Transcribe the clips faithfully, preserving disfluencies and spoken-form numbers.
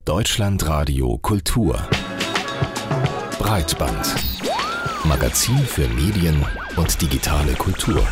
Deutschlandradio Kultur Breitband Magazin für Medien und digitale Kultur.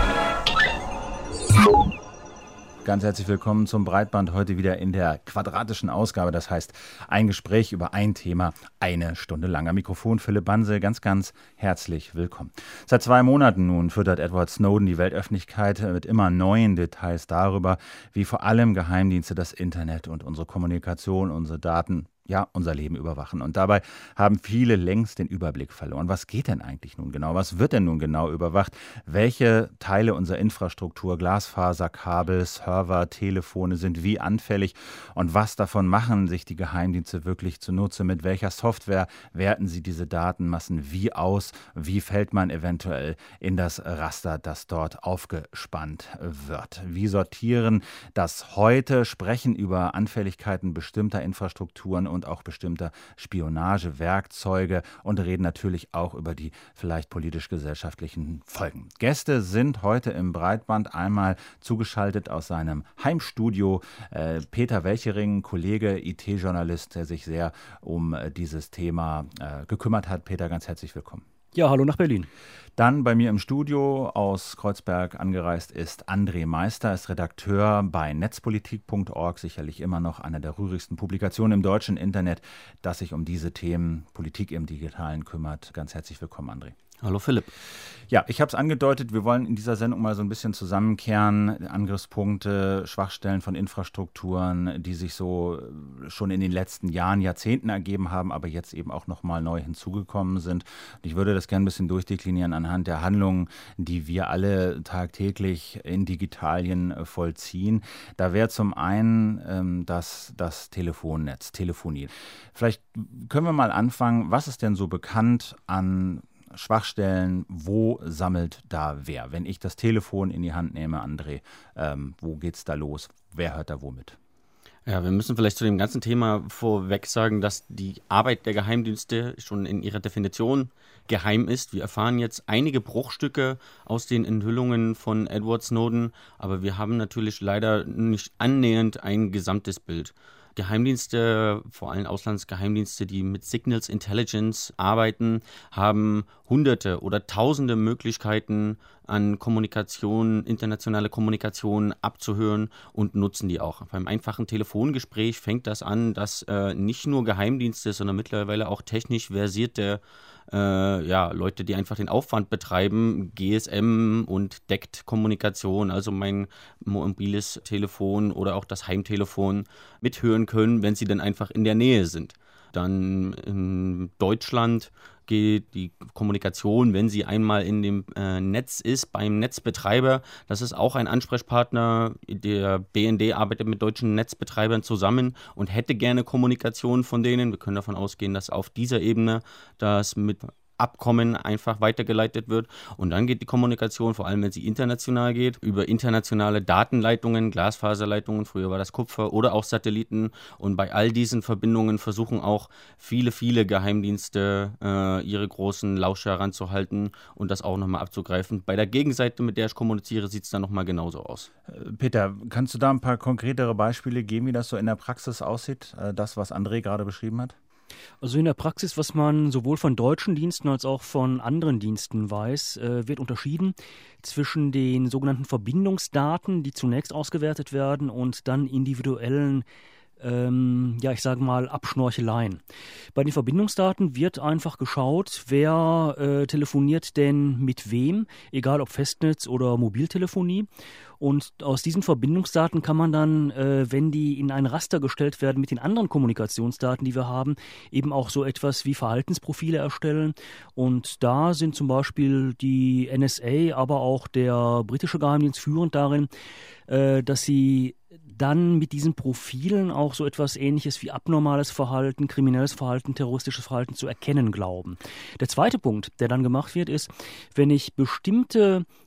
Ganz herzlich willkommen zum Breitband, heute wieder in der quadratischen Ausgabe. Das heißt, ein Gespräch über ein Thema, eine Stunde lang. Am Mikrofon Philipp Banse, ganz, ganz herzlich willkommen. Seit zwei Monaten nun füttert Edward Snowden die Weltöffentlichkeit mit immer neuen Details darüber, wie vor allem Geheimdienste das Internet und unsere Kommunikation, unsere Daten, ja, unser Leben überwachen. Und dabei haben viele längst den Überblick verloren. Was geht denn eigentlich nun genau? Was wird denn nun genau überwacht? Welche Teile unserer Infrastruktur, Glasfaserkabel, Server, Telefone sind wie anfällig? Und was davon machen sich die Geheimdienste wirklich zunutze? Mit welcher Software werten sie diese Datenmassen wie aus? Wie fällt man eventuell in das Raster, das dort aufgespannt wird? Wie sortieren das heute, sprechen über Anfälligkeiten bestimmter Infrastrukturen und auch bestimmter Spionagewerkzeuge und reden natürlich auch über die vielleicht politisch-gesellschaftlichen Folgen. Gäste sind heute im Breitband einmal zugeschaltet aus seinem Heimstudio. Äh, Peter Welchering, Kollege, I T-Journalist, der sich sehr um äh, dieses Thema äh, gekümmert hat. Peter, ganz herzlich willkommen. Ja, hallo nach Berlin. Dann bei mir im Studio aus Kreuzberg angereist ist André Meister, ist Redakteur bei netzpolitik punkt org, sicherlich immer noch eine der rührigsten Publikationen im deutschen Internet, das sich um diese Themen Politik im Digitalen kümmert. Ganz herzlich willkommen, André. Hallo Philipp. Ja, ich habe es angedeutet, wir wollen in dieser Sendung mal so ein bisschen zusammenkehren, Angriffspunkte, Schwachstellen von Infrastrukturen, die sich so schon in den letzten Jahren, Jahrzehnten ergeben haben, aber jetzt eben auch nochmal neu hinzugekommen sind. Und ich würde das gerne ein bisschen durchdeklinieren anhand der Handlungen, die wir alle tagtäglich in Digitalien vollziehen. Da wäre zum einen ähm, das, das Telefonnetz, Telefonie. Vielleicht können wir mal anfangen, was ist denn so bekannt an Schwachstellen, wo sammelt da wer? Wenn ich das Telefon in die Hand nehme, André, ähm, wo geht's da los? Wer hört da womit? Ja, wir müssen vielleicht zu dem ganzen Thema vorweg sagen, dass die Arbeit der Geheimdienste schon in ihrer Definition geheim ist. Wir erfahren jetzt einige Bruchstücke aus den Enthüllungen von Edward Snowden, aber wir haben natürlich leider nicht annähernd ein gesamtes Bild. Geheimdienste, vor allem Auslandsgeheimdienste, die mit Signals Intelligence arbeiten, haben hunderte oder tausende Möglichkeiten an Kommunikation, internationale Kommunikation abzuhören und nutzen die auch. Beim einfachen Telefongespräch fängt das an, dass äh, nicht nur Geheimdienste, sondern mittlerweile auch technisch versierte Äh, ja, Leute, die einfach den Aufwand betreiben, G S M und D E C T-Kommunikation, also mein mobiles Telefon oder auch das Heimtelefon mithören können, wenn sie dann einfach in der Nähe sind. Dann in Deutschland geht die Kommunikation, wenn sie einmal in dem äh, Netz ist, beim Netzbetreiber. Das ist auch ein Ansprechpartner. Der B N D arbeitet mit deutschen Netzbetreibern zusammen und hätte gerne Kommunikation von denen. Wir können davon ausgehen, dass auf dieser Ebene das mit Abkommen einfach weitergeleitet wird. Und dann geht die Kommunikation, vor allem wenn sie international geht, über internationale Datenleitungen, Glasfaserleitungen, früher war das Kupfer, oder auch Satelliten. Und bei all diesen Verbindungen versuchen auch viele, viele Geheimdienste äh, ihre großen Lauscher ranzuhalten und das auch nochmal abzugreifen. Bei der Gegenseite, mit der ich kommuniziere, sieht es dann nochmal genauso aus. Peter, kannst du da ein paar konkretere Beispiele geben, wie das so in der Praxis aussieht, das, was André gerade beschrieben hat? Also in der Praxis, was man sowohl von deutschen Diensten als auch von anderen Diensten weiß, äh, wird unterschieden zwischen den sogenannten Verbindungsdaten, die zunächst ausgewertet werden, und dann individuellen Ähm, ja, ich sage mal, Abschnorcheleien. Bei den Verbindungsdaten wird einfach geschaut, wer äh, telefoniert denn mit wem, egal ob Festnetz oder Mobiltelefonie. Und aus diesen Verbindungsdaten kann man dann, äh, wenn die in ein Raster gestellt werden mit den anderen Kommunikationsdaten, die wir haben, eben auch so etwas wie Verhaltensprofile erstellen. Und da sind zum Beispiel die N S A, aber auch der britische Geheimdienst führend darin, äh, dass sie dann mit diesen Profilen auch so etwas Ähnliches wie abnormales Verhalten, kriminelles Verhalten, terroristisches Verhalten zu erkennen glauben. Der zweite Punkt, der dann gemacht wird, ist, wenn ich bestimmte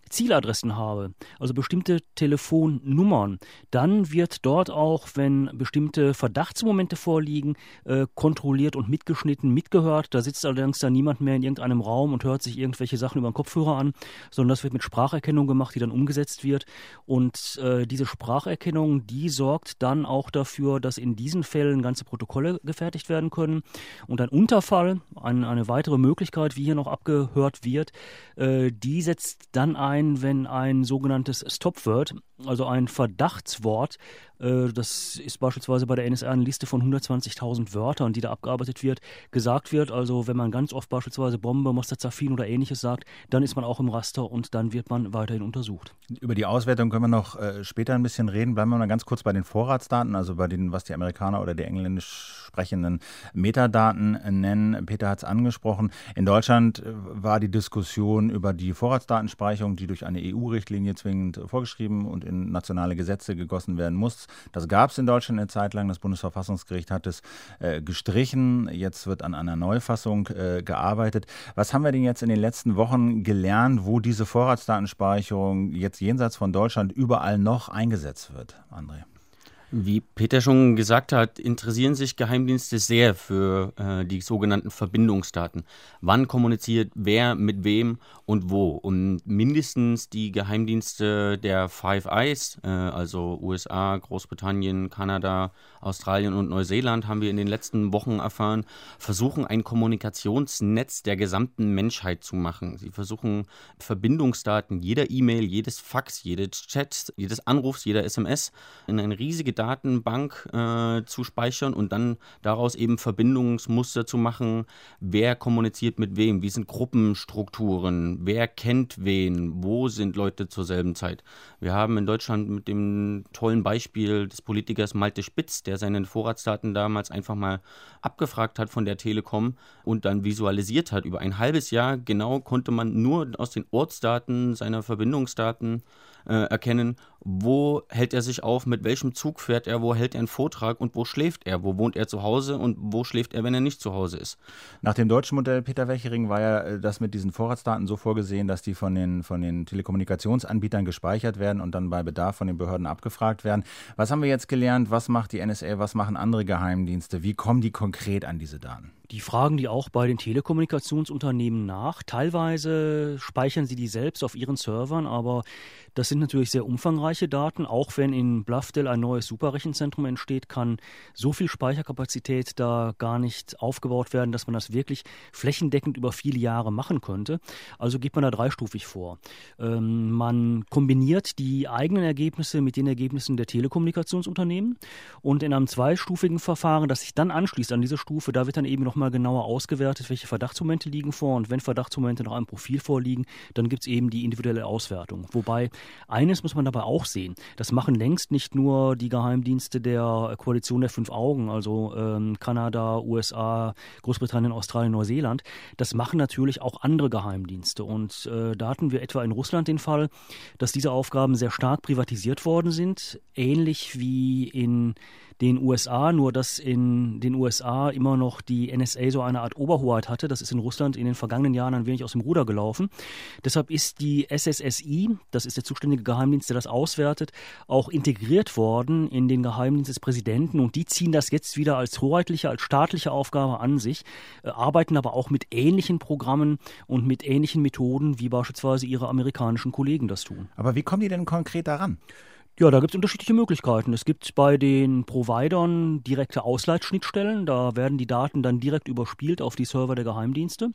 Zieladressen habe, also bestimmte Telefonnummern, dann wird dort auch, wenn bestimmte Verdachtsmomente vorliegen, äh, kontrolliert und mitgeschnitten, mitgehört. Da sitzt allerdings dann niemand mehr in irgendeinem Raum und hört sich irgendwelche Sachen über den Kopfhörer an, sondern das wird mit Spracherkennung gemacht, die dann umgesetzt wird. Und äh, diese Spracherkennung, die sorgt dann auch dafür, dass in diesen Fällen ganze Protokolle gefertigt werden können. Und ein Unterfall, ein, eine weitere Möglichkeit, wie hier noch abgehört wird, äh, die setzt dann ein, wenn ein sogenanntes Stopword, also ein Verdachtswort, äh, das ist beispielsweise bei der N S A eine Liste von hundertzwanzigtausend Wörtern, die da abgearbeitet wird, gesagt wird. Also wenn man ganz oft beispielsweise Bombe, Mostazapin oder ähnliches sagt, dann ist man auch im Raster und dann wird man weiterhin untersucht. Über die Auswertung können wir noch äh, später ein bisschen reden. Bleiben wir mal ganz kurz bei den Vorratsdaten, also bei den, was die Amerikaner oder die engländisch sprechenden Metadaten nennen. Peter hat es angesprochen. In Deutschland war die Diskussion über die Vorratsdatenspeicherung, die durch eine E U-Richtlinie zwingend vorgeschrieben und in nationale Gesetze gegossen werden muss. Das gab es in Deutschland eine Zeit lang. Das Bundesverfassungsgericht hat es äh, gestrichen. Jetzt wird an einer Neufassung äh, gearbeitet. Was haben wir denn jetzt in den letzten Wochen gelernt, wo diese Vorratsdatenspeicherung jetzt jenseits von Deutschland überall noch eingesetzt wird, André? Wie Peter schon gesagt hat, interessieren sich Geheimdienste sehr für äh, die sogenannten Verbindungsdaten. Wann kommuniziert wer mit wem und wo? Und mindestens die Geheimdienste der Five Eyes, äh, also U S A, Großbritannien, Kanada, Australien und Neuseeland, haben wir in den letzten Wochen erfahren, versuchen ein Kommunikationsnetz der gesamten Menschheit zu machen. Sie versuchen Verbindungsdaten jeder E-Mail, jedes Fax, jedes Chat, jedes Anrufs, jeder S M S in eine riesige Datenbank äh, zu speichern und dann daraus eben Verbindungsmuster zu machen, wer kommuniziert mit wem, wie sind Gruppenstrukturen, wer kennt wen, wo sind Leute zur selben Zeit. Wir haben in Deutschland mit dem tollen Beispiel des Politikers Malte Spitz, der seine Vorratsdaten damals einfach mal abgefragt hat von der Telekom und dann visualisiert hat. Über ein halbes Jahr genau konnte man nur aus den Ortsdaten seiner Verbindungsdaten äh, erkennen, wo hält er sich auf, mit welchem Zug fährt er, wo hält er einen Vortrag und wo schläft er, wo wohnt er zu Hause und wo schläft er, wenn er nicht zu Hause ist. Nach dem deutschen Modell Peter Wechering war ja das mit diesen Vorratsdaten so vorgesehen, dass die von den, von den Telekommunikationsanbietern gespeichert werden und dann bei Bedarf von den Behörden abgefragt werden. Was haben wir jetzt gelernt? Was macht die N S A? Was machen andere Geheimdienste? Wie kommen die konkret an diese Daten? Die fragen die auch bei den Telekommunikationsunternehmen nach. Teilweise speichern sie die selbst auf ihren Servern, aber das sind natürlich sehr umfangreiche Daten. Auch wenn in Bluffdale ein neues Superrechenzentrum entsteht, kann so viel Speicherkapazität da gar nicht aufgebaut werden, dass man das wirklich flächendeckend über viele Jahre machen könnte. Also geht man da dreistufig vor. Ähm, man kombiniert die eigenen Ergebnisse mit den Ergebnissen der Telekommunikationsunternehmen und in einem zweistufigen Verfahren, das sich dann anschließt an diese Stufe, da wird dann eben noch mal genauer ausgewertet, welche Verdachtsmomente liegen vor und wenn Verdachtsmomente nach einem Profil vorliegen, dann gibt es eben die individuelle Auswertung. Wobei, eines muss man dabei auch sehen, das machen längst nicht nur die Geheimdienste der Koalition der fünf Augen, also ähm, Kanada, U S A, Großbritannien, Australien, Neuseeland, das machen natürlich auch andere Geheimdienste und äh, da hatten wir etwa in Russland den Fall, dass diese Aufgaben sehr stark privatisiert worden sind, ähnlich wie in den U S A, nur dass in den U S A immer noch die N S A so eine Art Oberhoheit hatte. Das ist in Russland in den vergangenen Jahren ein wenig aus dem Ruder gelaufen. Deshalb ist die S S S I, das ist der zuständige Geheimdienst, der das auswertet, auch integriert worden in den Geheimdienst des Präsidenten und die ziehen das jetzt wieder als hoheitliche, als staatliche Aufgabe an sich, äh, arbeiten aber auch mit ähnlichen Programmen und mit ähnlichen Methoden, wie beispielsweise ihre amerikanischen Kollegen das tun. Aber wie kommen die denn konkret daran? Ja, da gibt es unterschiedliche Möglichkeiten. Es gibt bei den Providern direkte Ausleitschnittstellen. Da werden die Daten dann direkt überspielt auf die Server der Geheimdienste.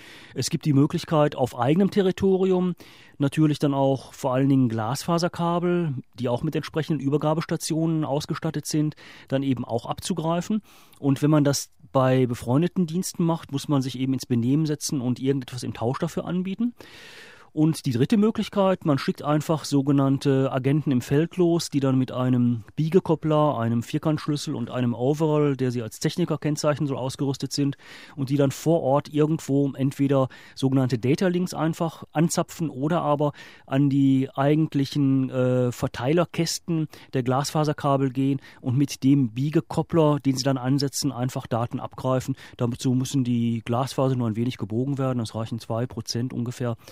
Es gibt die Möglichkeit, auf eigenem Territorium natürlich dann auch vor allen Dingen Glasfaserkabel, die auch mit entsprechenden Übergabestationen ausgestattet sind, dann eben auch abzugreifen. Und wenn man das bei befreundeten Diensten macht, muss man sich eben ins Benehmen setzen und irgendetwas im Tausch dafür anbieten. Und die dritte Möglichkeit, man schickt einfach sogenannte Agenten im Feld los, die dann mit einem Biegekoppler, einem Vierkantschlüssel und einem Overall, der sie als Techniker kennzeichnen soll, ausgerüstet sind und die dann vor Ort irgendwo entweder sogenannte Data Links einfach anzapfen oder aber an die eigentlichen äh, Verteilerkästen der Glasfaserkabel gehen und mit dem Biegekoppler, den sie dann ansetzen, einfach Daten abgreifen. Dazu müssen die Glasfaser nur ein wenig gebogen werden. Es reichen zwei Prozent ungefähr der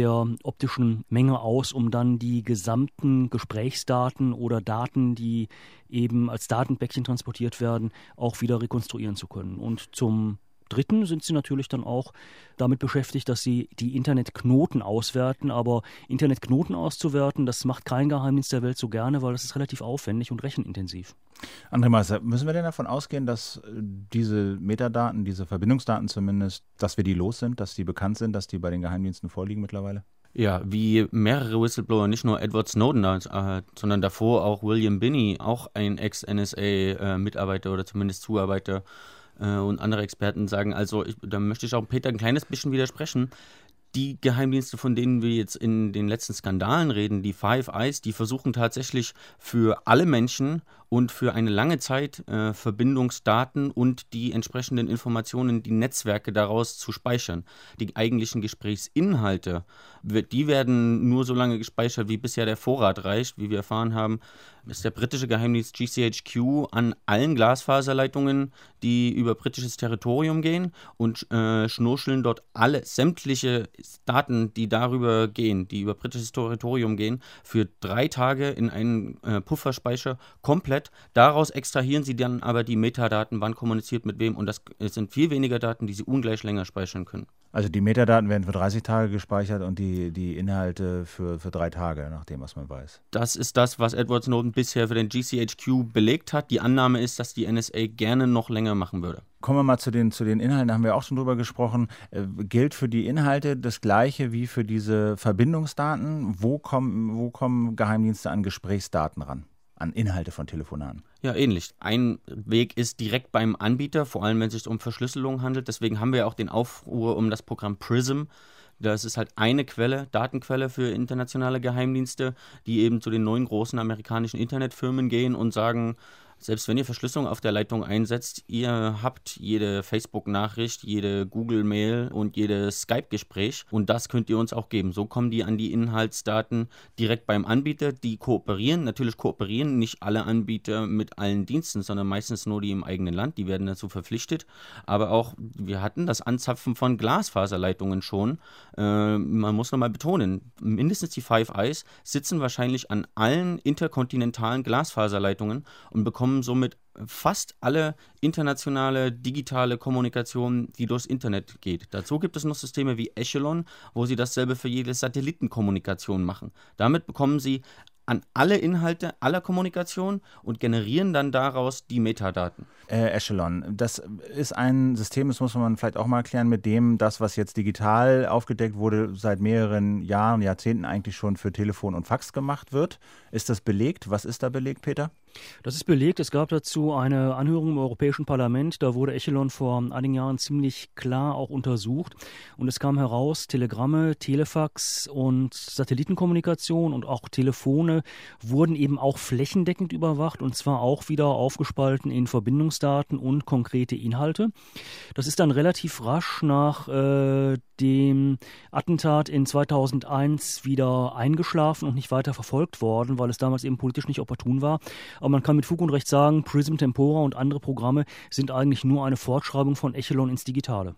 der optischen Menge aus, um dann die gesamten Gesprächsdaten oder Daten, die eben als Datenpäckchen transportiert werden, auch wieder rekonstruieren zu können. Und zum Dritten sind sie natürlich dann auch damit beschäftigt, dass sie die Internetknoten auswerten. Aber Internetknoten auszuwerten, das macht kein Geheimdienst der Welt so gerne, weil das ist relativ aufwendig und rechenintensiv. André Meister, müssen wir denn davon ausgehen, dass diese Metadaten, diese Verbindungsdaten zumindest, dass wir die los sind, dass die bekannt sind, dass die bei den Geheimdiensten vorliegen mittlerweile? Ja, wie mehrere Whistleblower, nicht nur Edward Snowden, äh, sondern davor auch William Binney, auch ein Ex-N S A-Mitarbeiter oder zumindest Zuarbeiter, und andere Experten sagen, also ich, da möchte ich auch Peter ein kleines bisschen widersprechen. Die Geheimdienste, von denen wir jetzt in den letzten Skandalen reden, die Five Eyes, die versuchen tatsächlich für alle Menschen und für eine lange Zeit äh, Verbindungsdaten und die entsprechenden Informationen, die Netzwerke daraus zu speichern. Die eigentlichen Gesprächsinhalte, die werden nur so lange gespeichert, wie bisher der Vorrat reicht. Wie wir erfahren haben, ist der britische Geheimdienst G C H Q an allen Glasfaserleitungen, die über britisches Territorium gehen, und äh, schnurscheln dort alle sämtliche Daten, die darüber gehen, die über britisches Territorium gehen, für drei Tage in einen äh, Pufferspeicher komplett. Daraus extrahieren sie dann aber die Metadaten, wann kommuniziert mit wem, und das sind viel weniger Daten, die sie ungleich länger speichern können. Also die Metadaten werden für dreißig Tage gespeichert und die, die Inhalte für, für drei Tage, nach dem, was man weiß. Das ist das, was Edward Snowden bisher für den G C H Q belegt hat. Die Annahme ist, dass die N S A gerne noch länger machen würde. Kommen wir mal zu den, zu den Inhalten, da haben wir auch schon drüber gesprochen. Äh, gilt für die Inhalte das Gleiche wie für diese Verbindungsdaten? Wo kommen, wo kommen Geheimdienste an Gesprächsdaten ran? An Inhalte von Telefonaten? Ja, ähnlich. Ein Weg ist direkt beim Anbieter, vor allem wenn es sich um Verschlüsselung handelt. Deswegen haben wir auch den Aufruhr um das Programm PRISM. Das ist halt eine Quelle, Datenquelle für internationale Geheimdienste, die eben zu den neun großen amerikanischen Internetfirmen gehen und sagen, selbst wenn ihr Verschlüsselung auf der Leitung einsetzt, ihr habt jede Facebook-Nachricht, jede Google-Mail und jedes Skype-Gespräch, und das könnt ihr uns auch geben. So kommen die an die Inhaltsdaten direkt beim Anbieter, die kooperieren. Natürlich kooperieren nicht alle Anbieter mit allen Diensten, sondern meistens nur die im eigenen Land, die werden dazu verpflichtet. Aber auch, wir hatten das Anzapfen von Glasfaserleitungen schon. Äh, man muss nochmal betonen, mindestens die Five Eyes sitzen wahrscheinlich an allen interkontinentalen Glasfaserleitungen und bekommen somit fast alle internationale digitale Kommunikation, die durchs Internet geht. Dazu gibt es noch Systeme wie Echelon, wo sie dasselbe für jede Satellitenkommunikation machen. Damit bekommen sie an alle Inhalte aller Kommunikation und generieren dann daraus die Metadaten. Äh, Echelon, das ist ein System, das muss man vielleicht auch mal erklären, mit dem das, was jetzt digital aufgedeckt wurde, seit mehreren Jahren, Jahrzehnten eigentlich schon für Telefon und Fax gemacht wird. Ist das belegt? Was ist da belegt, Peter? Das ist belegt. Es gab dazu eine Anhörung im Europäischen Parlament. Da wurde Echelon vor einigen Jahren ziemlich klar auch untersucht. Und es kam heraus, Telegramme, Telefax und Satellitenkommunikation und auch Telefone wurden eben auch flächendeckend überwacht, und zwar auch wieder aufgespalten in Verbindungsdaten und konkrete Inhalte. Das ist dann relativ rasch nach äh, dem Attentat in zweitausendeins wieder eingeschlafen und nicht weiter verfolgt worden, weil es damals eben politisch nicht opportun war. Aber man kann mit Fug und Recht sagen, Prism, Tempora und andere Programme sind eigentlich nur eine Fortschreibung von Echelon ins Digitale.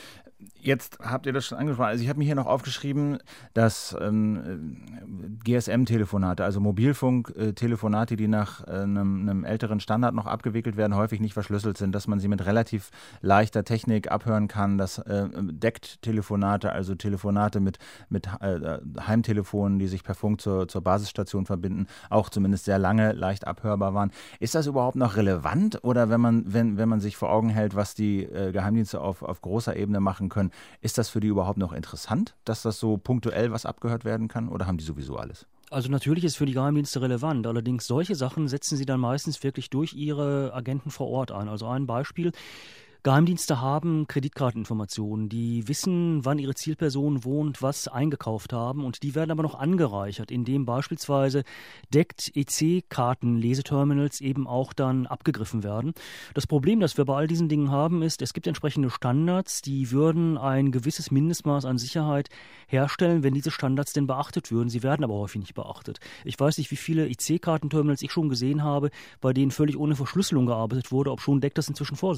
Jetzt habt ihr das schon angesprochen. Also ich habe mir hier noch aufgeschrieben, dass ähm, G S M-Telefonate, also Mobilfunk-Telefonate, die nach äh, einem, einem älteren Standard noch abgewickelt werden, häufig nicht verschlüsselt sind, dass man sie mit relativ leichter Technik abhören kann, dass äh, Deckt-Telefonate, also Telefonate mit, mit äh, Heimtelefonen, die sich per Funk zur, zur Basisstation verbinden, auch zumindest sehr lange leicht abhörbar waren. Ist das überhaupt noch relevant, oder wenn man, wenn, wenn man sich vor Augen hält, was die äh, Geheimdienste auf, auf großer Ebene machen können, ist das für die überhaupt noch interessant, dass das so punktuell was abgehört werden kann, oder haben die sowieso alles? Also natürlich ist es für die Geheimdienste relevant, allerdings solche Sachen setzen sie dann meistens wirklich durch ihre Agenten vor Ort ein. Also ein Beispiel: Geheimdienste haben Kreditkarteninformationen, die wissen, wann ihre Zielperson wohnt, was eingekauft haben, und die werden aber noch angereichert, indem beispielsweise Deckt E C-Karten-Leseterminals eben auch dann abgegriffen werden. Das Problem, das wir bei all diesen Dingen haben, ist, es gibt entsprechende Standards, die würden ein gewisses Mindestmaß an Sicherheit herstellen, wenn diese Standards denn beachtet würden. Sie werden aber häufig nicht beachtet. Ich weiß nicht, wie viele E C-Kartenterminals ich schon gesehen habe, bei denen völlig ohne Verschlüsselung gearbeitet wurde, obschon Deckt das inzwischen vorsieht.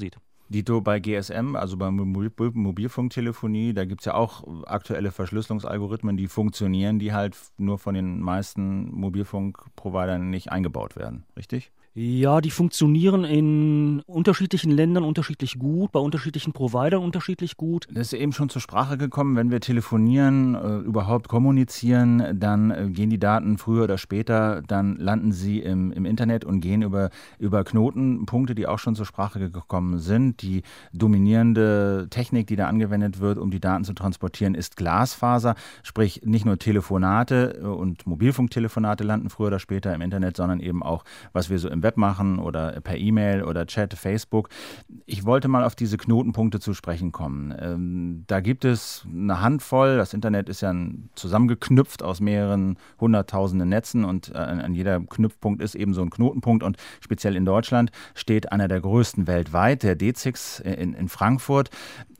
Dito bei G S M, also bei Mobil- Mobilfunktelefonie, da gibt es ja auch aktuelle Verschlüsselungsalgorithmen, die funktionieren, die halt nur von den meisten Mobilfunkprovidern nicht eingebaut werden, richtig? Ja, die funktionieren in unterschiedlichen Ländern unterschiedlich gut, bei unterschiedlichen Providern unterschiedlich gut. Das ist eben schon zur Sprache gekommen, wenn wir telefonieren, äh, überhaupt kommunizieren, dann äh, gehen die Daten früher oder später, dann landen sie im, im Internet und gehen über, über Knotenpunkte, die auch schon zur Sprache gekommen sind. Die dominierende Technik, die da angewendet wird, um die Daten zu transportieren, ist Glasfaser, sprich nicht nur Telefonate und Mobilfunktelefonate landen früher oder später im Internet, sondern eben auch, was wir so im Web machen oder per E-Mail oder Chat, Facebook. Ich wollte mal auf diese Knotenpunkte zu sprechen kommen. Ähm, da gibt es eine Handvoll. Das Internet ist ja ein, zusammengeknüpft aus mehreren hunderttausenden Netzen und äh, an jeder Knüpfpunkt ist eben so ein Knotenpunkt und speziell in Deutschland steht einer der größten weltweit, der D ZIX in, in Frankfurt.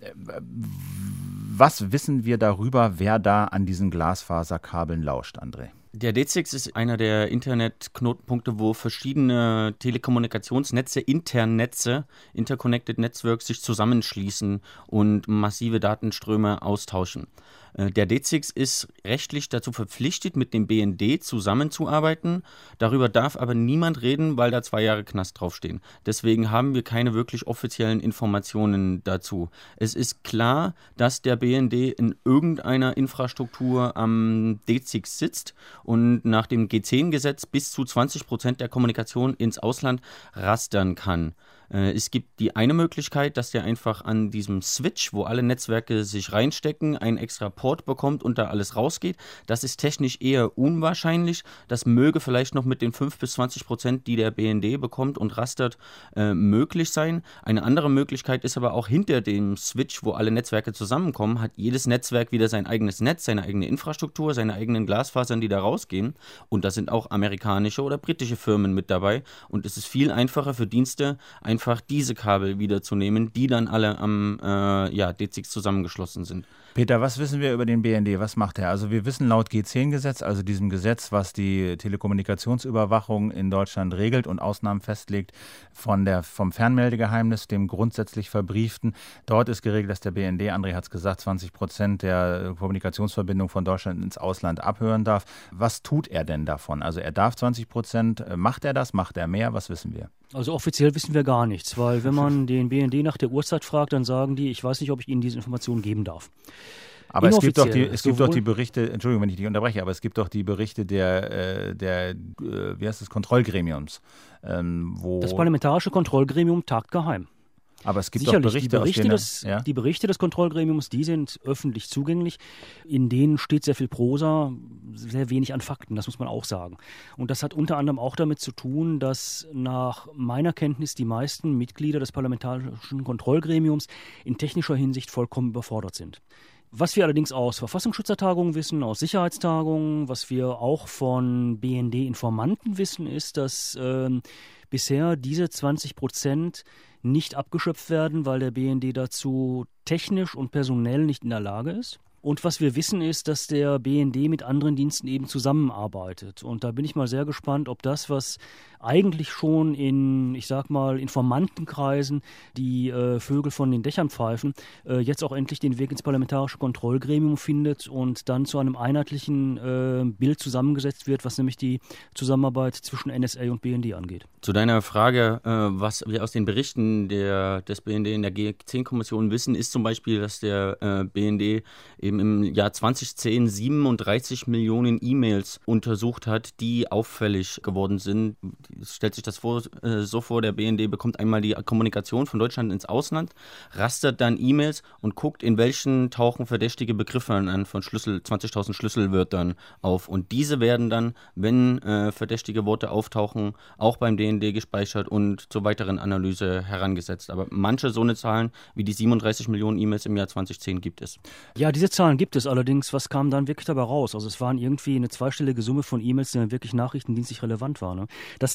Was wissen wir darüber, wer da an diesen Glasfaserkabeln lauscht, André? Der D ZIX ist einer der Internetknotenpunkte, wo verschiedene Telekommunikationsnetze, Internnetze, Interconnected Networks sich zusammenschließen und massive Datenströme austauschen. Der D ZIX ist rechtlich dazu verpflichtet, mit dem B N D zusammenzuarbeiten. Darüber darf aber niemand reden, weil da zwei Jahre Knast draufstehen. Deswegen haben wir keine wirklich offiziellen Informationen dazu. Es ist klar, dass der B N D in irgendeiner Infrastruktur am D ZIX sitzt und nach dem G zehn Gesetz bis zu zwanzig Prozent der Kommunikation ins Ausland rastern kann. Es gibt die eine Möglichkeit, dass der einfach an diesem Switch, wo alle Netzwerke sich reinstecken, einen extra Port bekommt und da alles rausgeht. Das ist technisch eher unwahrscheinlich. Das möge vielleicht noch mit den fünf bis zwanzig Prozent, die der B N D bekommt und rastert, äh, möglich sein. Eine andere Möglichkeit ist aber auch hinter dem Switch, wo alle Netzwerke zusammenkommen, hat jedes Netzwerk wieder sein eigenes Netz, seine eigene Infrastruktur, seine eigenen Glasfasern, die da rausgehen. Und da sind auch amerikanische oder britische Firmen mit dabei. Und es ist viel einfacher für Dienste, einfach einfach diese Kabel wiederzunehmen, die dann alle am äh, ja, D ZIX zusammengeschlossen sind. Peter, was wissen wir über den B N D? Was macht er? Also wir wissen laut G zehn Gesetz, also diesem Gesetz, was die Telekommunikationsüberwachung in Deutschland regelt und Ausnahmen festlegt von der, vom Fernmeldegeheimnis, dem grundsätzlich verbrieften. Dort ist geregelt, dass der B N D, André hat es gesagt, zwanzig Prozent der Kommunikationsverbindung von Deutschland ins Ausland abhören darf. Was tut er denn davon? Also er darf zwanzig Prozent. Macht er das? Macht er mehr? Was wissen wir? Also offiziell wissen wir gar nichts, weil wenn man den B N D nach der Uhrzeit fragt, dann sagen die, ich weiß nicht, ob ich Ihnen diese Informationen geben darf. Aber es gibt doch die, es gibt doch die Berichte, Entschuldigung, wenn ich dich unterbreche, aber es gibt doch die Berichte der, der wie heißt das, Kontrollgremiums. Ähm, wo das Parlamentarische Kontrollgremium tagt geheim. Aber es gibt Sicherlich, doch Berichte, die Berichte, aus denen, des, ja? die Berichte des Kontrollgremiums, die sind öffentlich zugänglich. In denen steht sehr viel Prosa, sehr wenig an Fakten, das muss man auch sagen. Und das hat unter anderem auch damit zu tun, dass nach meiner Kenntnis die meisten Mitglieder des Parlamentarischen Kontrollgremiums in technischer Hinsicht vollkommen überfordert sind. Was wir allerdings aus Verfassungsschutzertagungen wissen, aus Sicherheitstagungen, was wir auch von B N D-Informanten wissen, ist, dass äh, bisher diese zwanzig Prozent nicht abgeschöpft werden, weil der B N D dazu technisch und personell nicht in der Lage ist. Und was wir wissen ist, dass der B N D mit anderen Diensten eben zusammenarbeitet. Und da bin ich mal sehr gespannt, ob das, was eigentlich schon in, ich sag mal, Informantenkreisen die äh, Vögel von den Dächern pfeifen, äh, jetzt auch endlich den Weg ins Parlamentarische Kontrollgremium findet und dann zu einem einheitlichen äh, Bild zusammengesetzt wird, was nämlich die Zusammenarbeit zwischen N S A und B N D angeht. Zu deiner Frage, äh, was wir aus den Berichten der, des B N D in der G zehn Kommission wissen, ist zum Beispiel, dass der äh, B N D eben im Jahr zwanzig zehn siebenunddreißig Millionen E-Mails untersucht hat, die auffällig geworden sind. Es stellt sich das vor, äh, so vor, der B N D bekommt einmal die Kommunikation von Deutschland ins Ausland, rastert dann E-Mails und guckt, in welchen tauchen verdächtige Begriffe an von Schlüssel, zwanzigtausend Schlüsselwörtern auf. Und diese werden dann, wenn äh, verdächtige Worte auftauchen, auch beim B N D gespeichert und zur weiteren Analyse herangesetzt. Aber manche so eine Zahlen wie die siebenunddreißig Millionen E-Mails im Jahr zwanzig zehn gibt es. Ja, diese Zahlen gibt es allerdings. Was kam dann wirklich dabei raus? Also es waren irgendwie eine zweistellige Summe von E-Mails, die dann wirklich nachrichtendienstlich relevant waren. Ne? Das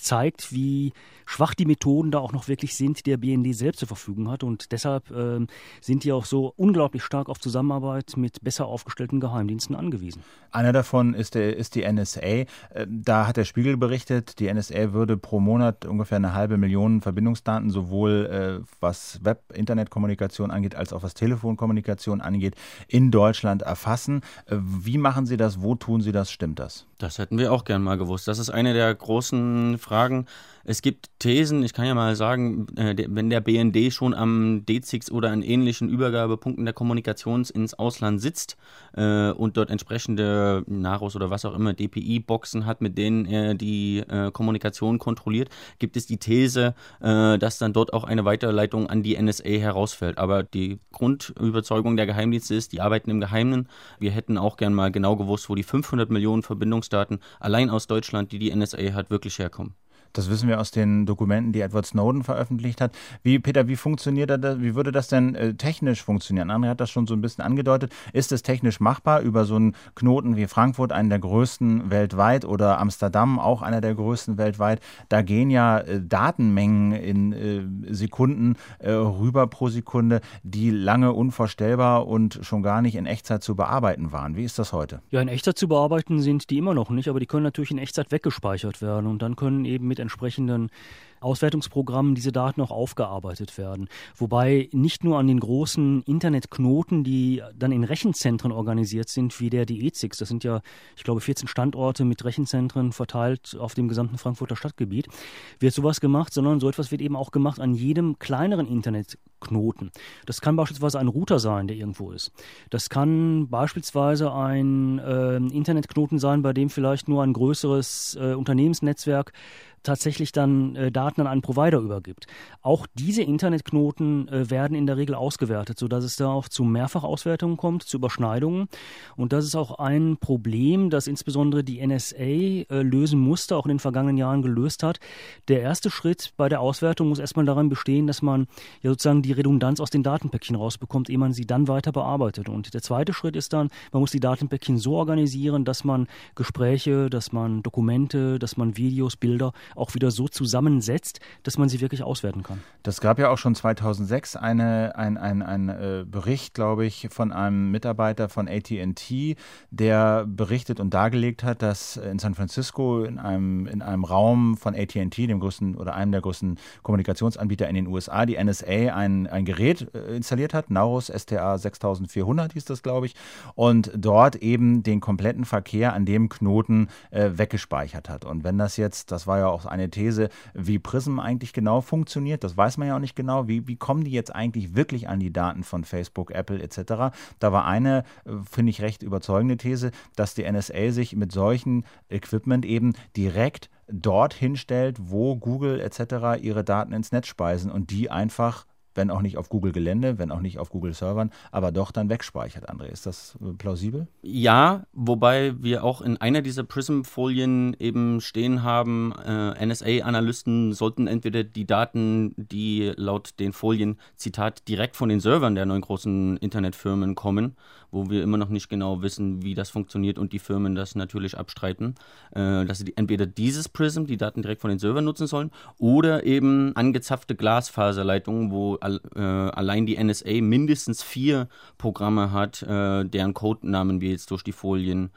zeigt, wie schwach die Methoden da auch noch wirklich sind, die der B N D selbst zur Verfügung hat. Und deshalb äh, sind die auch so unglaublich stark auf Zusammenarbeit mit besser aufgestellten Geheimdiensten angewiesen. Einer davon ist, der, ist die N S A. Da hat der Spiegel berichtet, die N S A würde pro Monat ungefähr eine halbe Million Verbindungsdaten, sowohl äh, was Web-Internetkommunikation angeht, als auch was Telefonkommunikation angeht, in Deutschland erfassen. Wie machen Sie das? Wo tun Sie das? Stimmt das? Das hätten wir auch gern mal gewusst. Das ist eine der großen Fragen. Es gibt Thesen, ich kann ja mal sagen, wenn der B N D schon am D Z I X oder an ähnlichen Übergabepunkten der Kommunikation ins Ausland sitzt äh, und dort entsprechende Narus oder was auch immer, D P I-Boxen hat, mit denen er die äh, Kommunikation kontrolliert, gibt es die These, äh, dass dann dort auch eine Weiterleitung an die N S A herausfällt. Aber die Grundüberzeugung der Geheimdienste ist, die arbeiten im Geheimen. Wir hätten auch gern mal genau gewusst, wo die fünfhundert Millionen Verbindungsdaten allein aus Deutschland, die die N S A hat, wirklich herkommen. Das wissen wir aus den Dokumenten, die Edward Snowden veröffentlicht hat. Wie, Peter, wie funktioniert das? Wie würde das denn äh, technisch funktionieren? André hat das schon so ein bisschen angedeutet. Ist es technisch machbar, über so einen Knoten wie Frankfurt, einen der größten weltweit, oder Amsterdam, auch einer der größten weltweit? Da gehen ja äh, Datenmengen in äh, Sekunden äh, rüber pro Sekunde, die lange unvorstellbar und schon gar nicht in Echtzeit zu bearbeiten waren. Wie ist das heute? Ja, in Echtzeit zu bearbeiten sind die immer noch nicht, aber die können natürlich in Echtzeit weggespeichert werden und dann können eben mit entsprechenden Auswertungsprogrammen diese Daten auch aufgearbeitet werden. Wobei nicht nur an den großen Internetknoten, die dann in Rechenzentren organisiert sind, wie der D Z I X, das sind ja, ich glaube, vierzehn Standorte mit Rechenzentren verteilt auf dem gesamten Frankfurter Stadtgebiet, wird sowas gemacht, sondern so etwas wird eben auch gemacht an jedem kleineren Internetknoten. Das kann beispielsweise ein Router sein, der irgendwo ist. Das kann beispielsweise ein äh, Internetknoten sein, bei dem vielleicht nur ein größeres äh, Unternehmensnetzwerk tatsächlich dann äh, Daten an einen Provider übergibt. Auch diese Internetknoten äh, werden in der Regel ausgewertet, sodass es da auch zu Mehrfachauswertungen kommt, zu Überschneidungen. Und das ist auch ein Problem, das insbesondere die N S A äh, lösen musste, auch in den vergangenen Jahren gelöst hat. Der erste Schritt bei der Auswertung muss erstmal daran bestehen, dass man ja sozusagen die Redundanz aus den Datenpäckchen rausbekommt, ehe man sie dann weiter bearbeitet. Und der zweite Schritt ist dann, man muss die Datenpäckchen so organisieren, dass man Gespräche, dass man Dokumente, dass man Videos, Bilder auch wieder so zusammensetzt, dass man sie wirklich auswerten kann. Das gab ja auch schon zweitausendsechs eine, ein, ein, ein äh, Bericht, glaube ich, von einem Mitarbeiter von A T and T, der berichtet und dargelegt hat, dass in San Francisco in einem, in einem Raum von A T and T, dem größten oder einem der größten Kommunikationsanbieter in den U S A, die N S A ein, ein Gerät äh, installiert hat, Naurus S T A sechstausendvierhundert hieß das, glaube ich, und dort eben den kompletten Verkehr an dem Knoten äh, weggespeichert hat. Und wenn das jetzt, das war ja auch eine These, wie Prism eigentlich genau funktioniert, das weiß man ja auch nicht genau, wie, wie kommen die jetzt eigentlich wirklich an die Daten von Facebook, Apple et cetera. Da war eine, finde ich, recht überzeugende These, dass die N S A sich mit solchen Equipment eben direkt dorthin stellt, wo Google et cetera ihre Daten ins Netz speisen und die einfach, wenn auch nicht auf Google-Gelände, wenn auch nicht auf Google-Servern, aber doch dann wegspeichert, André. Ist das plausibel? Ja, wobei wir auch in einer dieser Prism-Folien eben stehen haben, äh, N S A-Analysten sollten entweder die Daten, die laut den Folien, Zitat, direkt von den Servern der neuen großen Internetfirmen kommen, wo wir immer noch nicht genau wissen, wie das funktioniert und die Firmen das natürlich abstreiten, äh, dass sie die, entweder dieses Prism, die Daten direkt von den Servern nutzen sollen, oder eben angezapfte Glasfaserleitungen, wo Äh, allein die N S A mindestens vier Programme hat, äh, deren Codenamen wir jetzt durch die Folien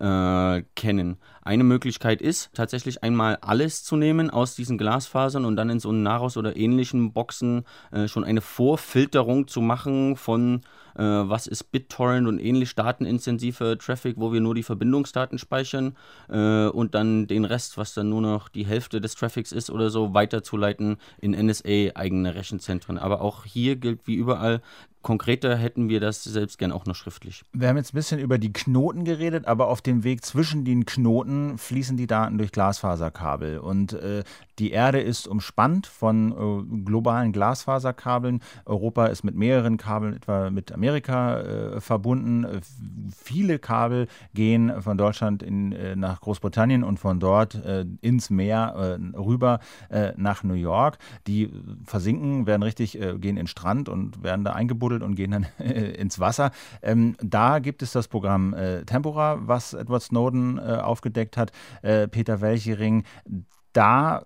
äh, kennen. Eine Möglichkeit ist, tatsächlich einmal alles zu nehmen aus diesen Glasfasern und dann in so einen Naros oder ähnlichen Boxen äh, schon eine Vorfilterung zu machen von äh, was ist BitTorrent und ähnlich datenintensive Traffic, wo wir nur die Verbindungsdaten speichern äh, und dann den Rest, was dann nur noch die Hälfte des Traffics ist oder so, weiterzuleiten in N S A-eigene Rechenzentren. Aber auch hier gilt wie überall, konkreter hätten wir das selbst gern auch noch schriftlich. Wir haben jetzt ein bisschen über die Knoten geredet, aber auf dem Weg zwischen den Knoten fließen die Daten durch Glasfaserkabel. Und äh, die Erde ist umspannt von äh, globalen Glasfaserkabeln. Europa ist mit mehreren Kabeln, etwa mit Amerika, äh, verbunden. Äh, viele Kabel gehen von Deutschland in, äh, nach Großbritannien und von dort äh, ins Meer äh, rüber äh, nach New York. Die versinken, werden richtig, äh, gehen in den Strand und werden da eingebuddelt und gehen dann ins Wasser. Ähm, da gibt es das Programm äh, Tempora, was Edward Snowden äh, aufgedeckt hat. Äh, Peter Welchering, da,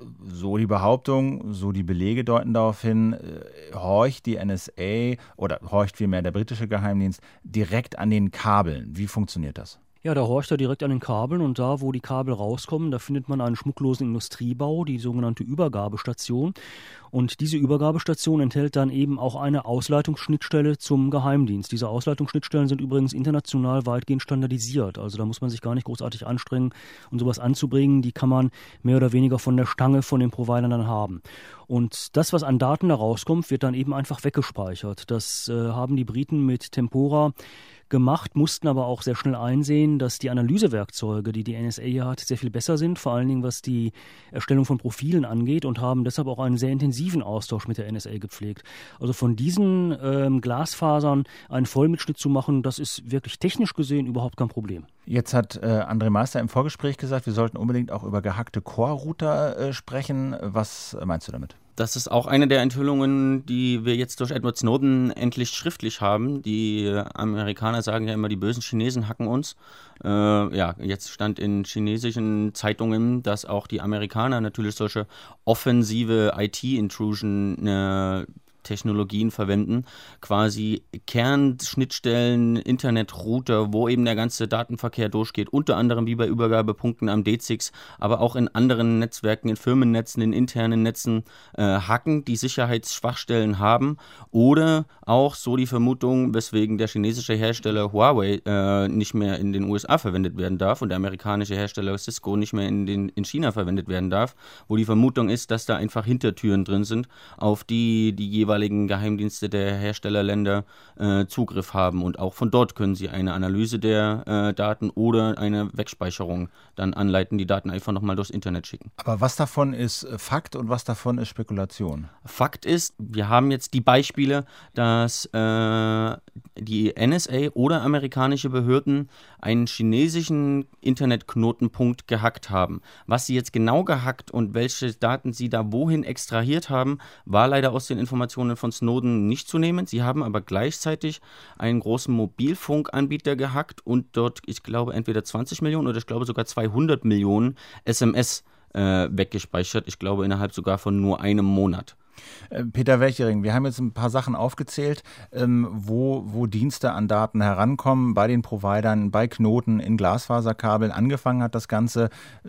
so die Behauptung, so die Belege deuten darauf hin, horcht die N S A oder horcht vielmehr der britische Geheimdienst direkt an den Kabeln. Wie funktioniert das? Ja, da horcht er direkt an den Kabeln und da, wo die Kabel rauskommen, da findet man einen schmucklosen Industriebau, die sogenannte Übergabestation. Und diese Übergabestation enthält dann eben auch eine Ausleitungsschnittstelle zum Geheimdienst. Diese Ausleitungsschnittstellen sind übrigens international weitgehend standardisiert. Also da muss man sich gar nicht großartig anstrengen, um sowas anzubringen. Die kann man mehr oder weniger von der Stange von den Providern dann haben. Und das, was an Daten da rauskommt, wird dann eben einfach weggespeichert. Das äh, haben die Briten mit Tempora gemacht, mussten aber auch sehr schnell einsehen, dass die Analysewerkzeuge, die die N S A hier hat, sehr viel besser sind, vor allen Dingen was die Erstellung von Profilen angeht, und haben deshalb auch einen sehr intensiven Austausch mit der N S A gepflegt. Also von diesen ähm, Glasfasern einen Vollmitschnitt zu machen, das ist wirklich technisch gesehen überhaupt kein Problem. Jetzt hat äh, André Meister im Vorgespräch gesagt, wir sollten unbedingt auch über gehackte Core-Router äh, sprechen. Was meinst du damit? Das ist auch eine der Enthüllungen, die wir jetzt durch Edward Snowden endlich schriftlich haben. Die Amerikaner sagen ja immer, die bösen Chinesen hacken uns. Äh, ja, jetzt stand in chinesischen Zeitungen, dass auch die Amerikaner natürlich solche offensive I T-Intrusion äh, Technologien verwenden, quasi Kernschnittstellen, Internetrouter, wo eben der ganze Datenverkehr durchgeht, unter anderem wie bei Übergabepunkten am D sechs, aber auch in anderen Netzwerken, in Firmennetzen, in internen Netzen äh, hacken, die Sicherheitsschwachstellen haben, oder auch so die Vermutung, weswegen der chinesische Hersteller Huawei äh, nicht mehr in den U S A verwendet werden darf und der amerikanische Hersteller Cisco nicht mehr in, den, in China verwendet werden darf, wo die Vermutung ist, dass da einfach Hintertüren drin sind, auf die die jeweiligen Geheimdienste der Herstellerländer äh, Zugriff haben, und auch von dort können sie eine Analyse der äh, Daten oder eine Wegspeicherung dann anleiten, die Daten einfach nochmal durchs Internet schicken. Aber was davon ist Fakt und was davon ist Spekulation? Fakt ist, wir haben jetzt die Beispiele, dass äh, die N S A oder amerikanische Behörden einen chinesischen Internetknotenpunkt gehackt haben. Was sie jetzt genau gehackt und welche Daten sie da wohin extrahiert haben, war leider aus den Informationen von Snowden nicht zu nehmen. Sie haben aber gleichzeitig einen großen Mobilfunkanbieter gehackt und dort, ich glaube, entweder zwanzig Millionen oder ich glaube sogar zweihundert Millionen S M S äh, weggespeichert. Ich glaube, innerhalb sogar von nur einem Monat. Peter Welchering, wir haben jetzt ein paar Sachen aufgezählt, ähm, wo, wo Dienste an Daten herankommen, bei den Providern, bei Knoten, in Glasfaserkabeln. Angefangen hat das Ganze,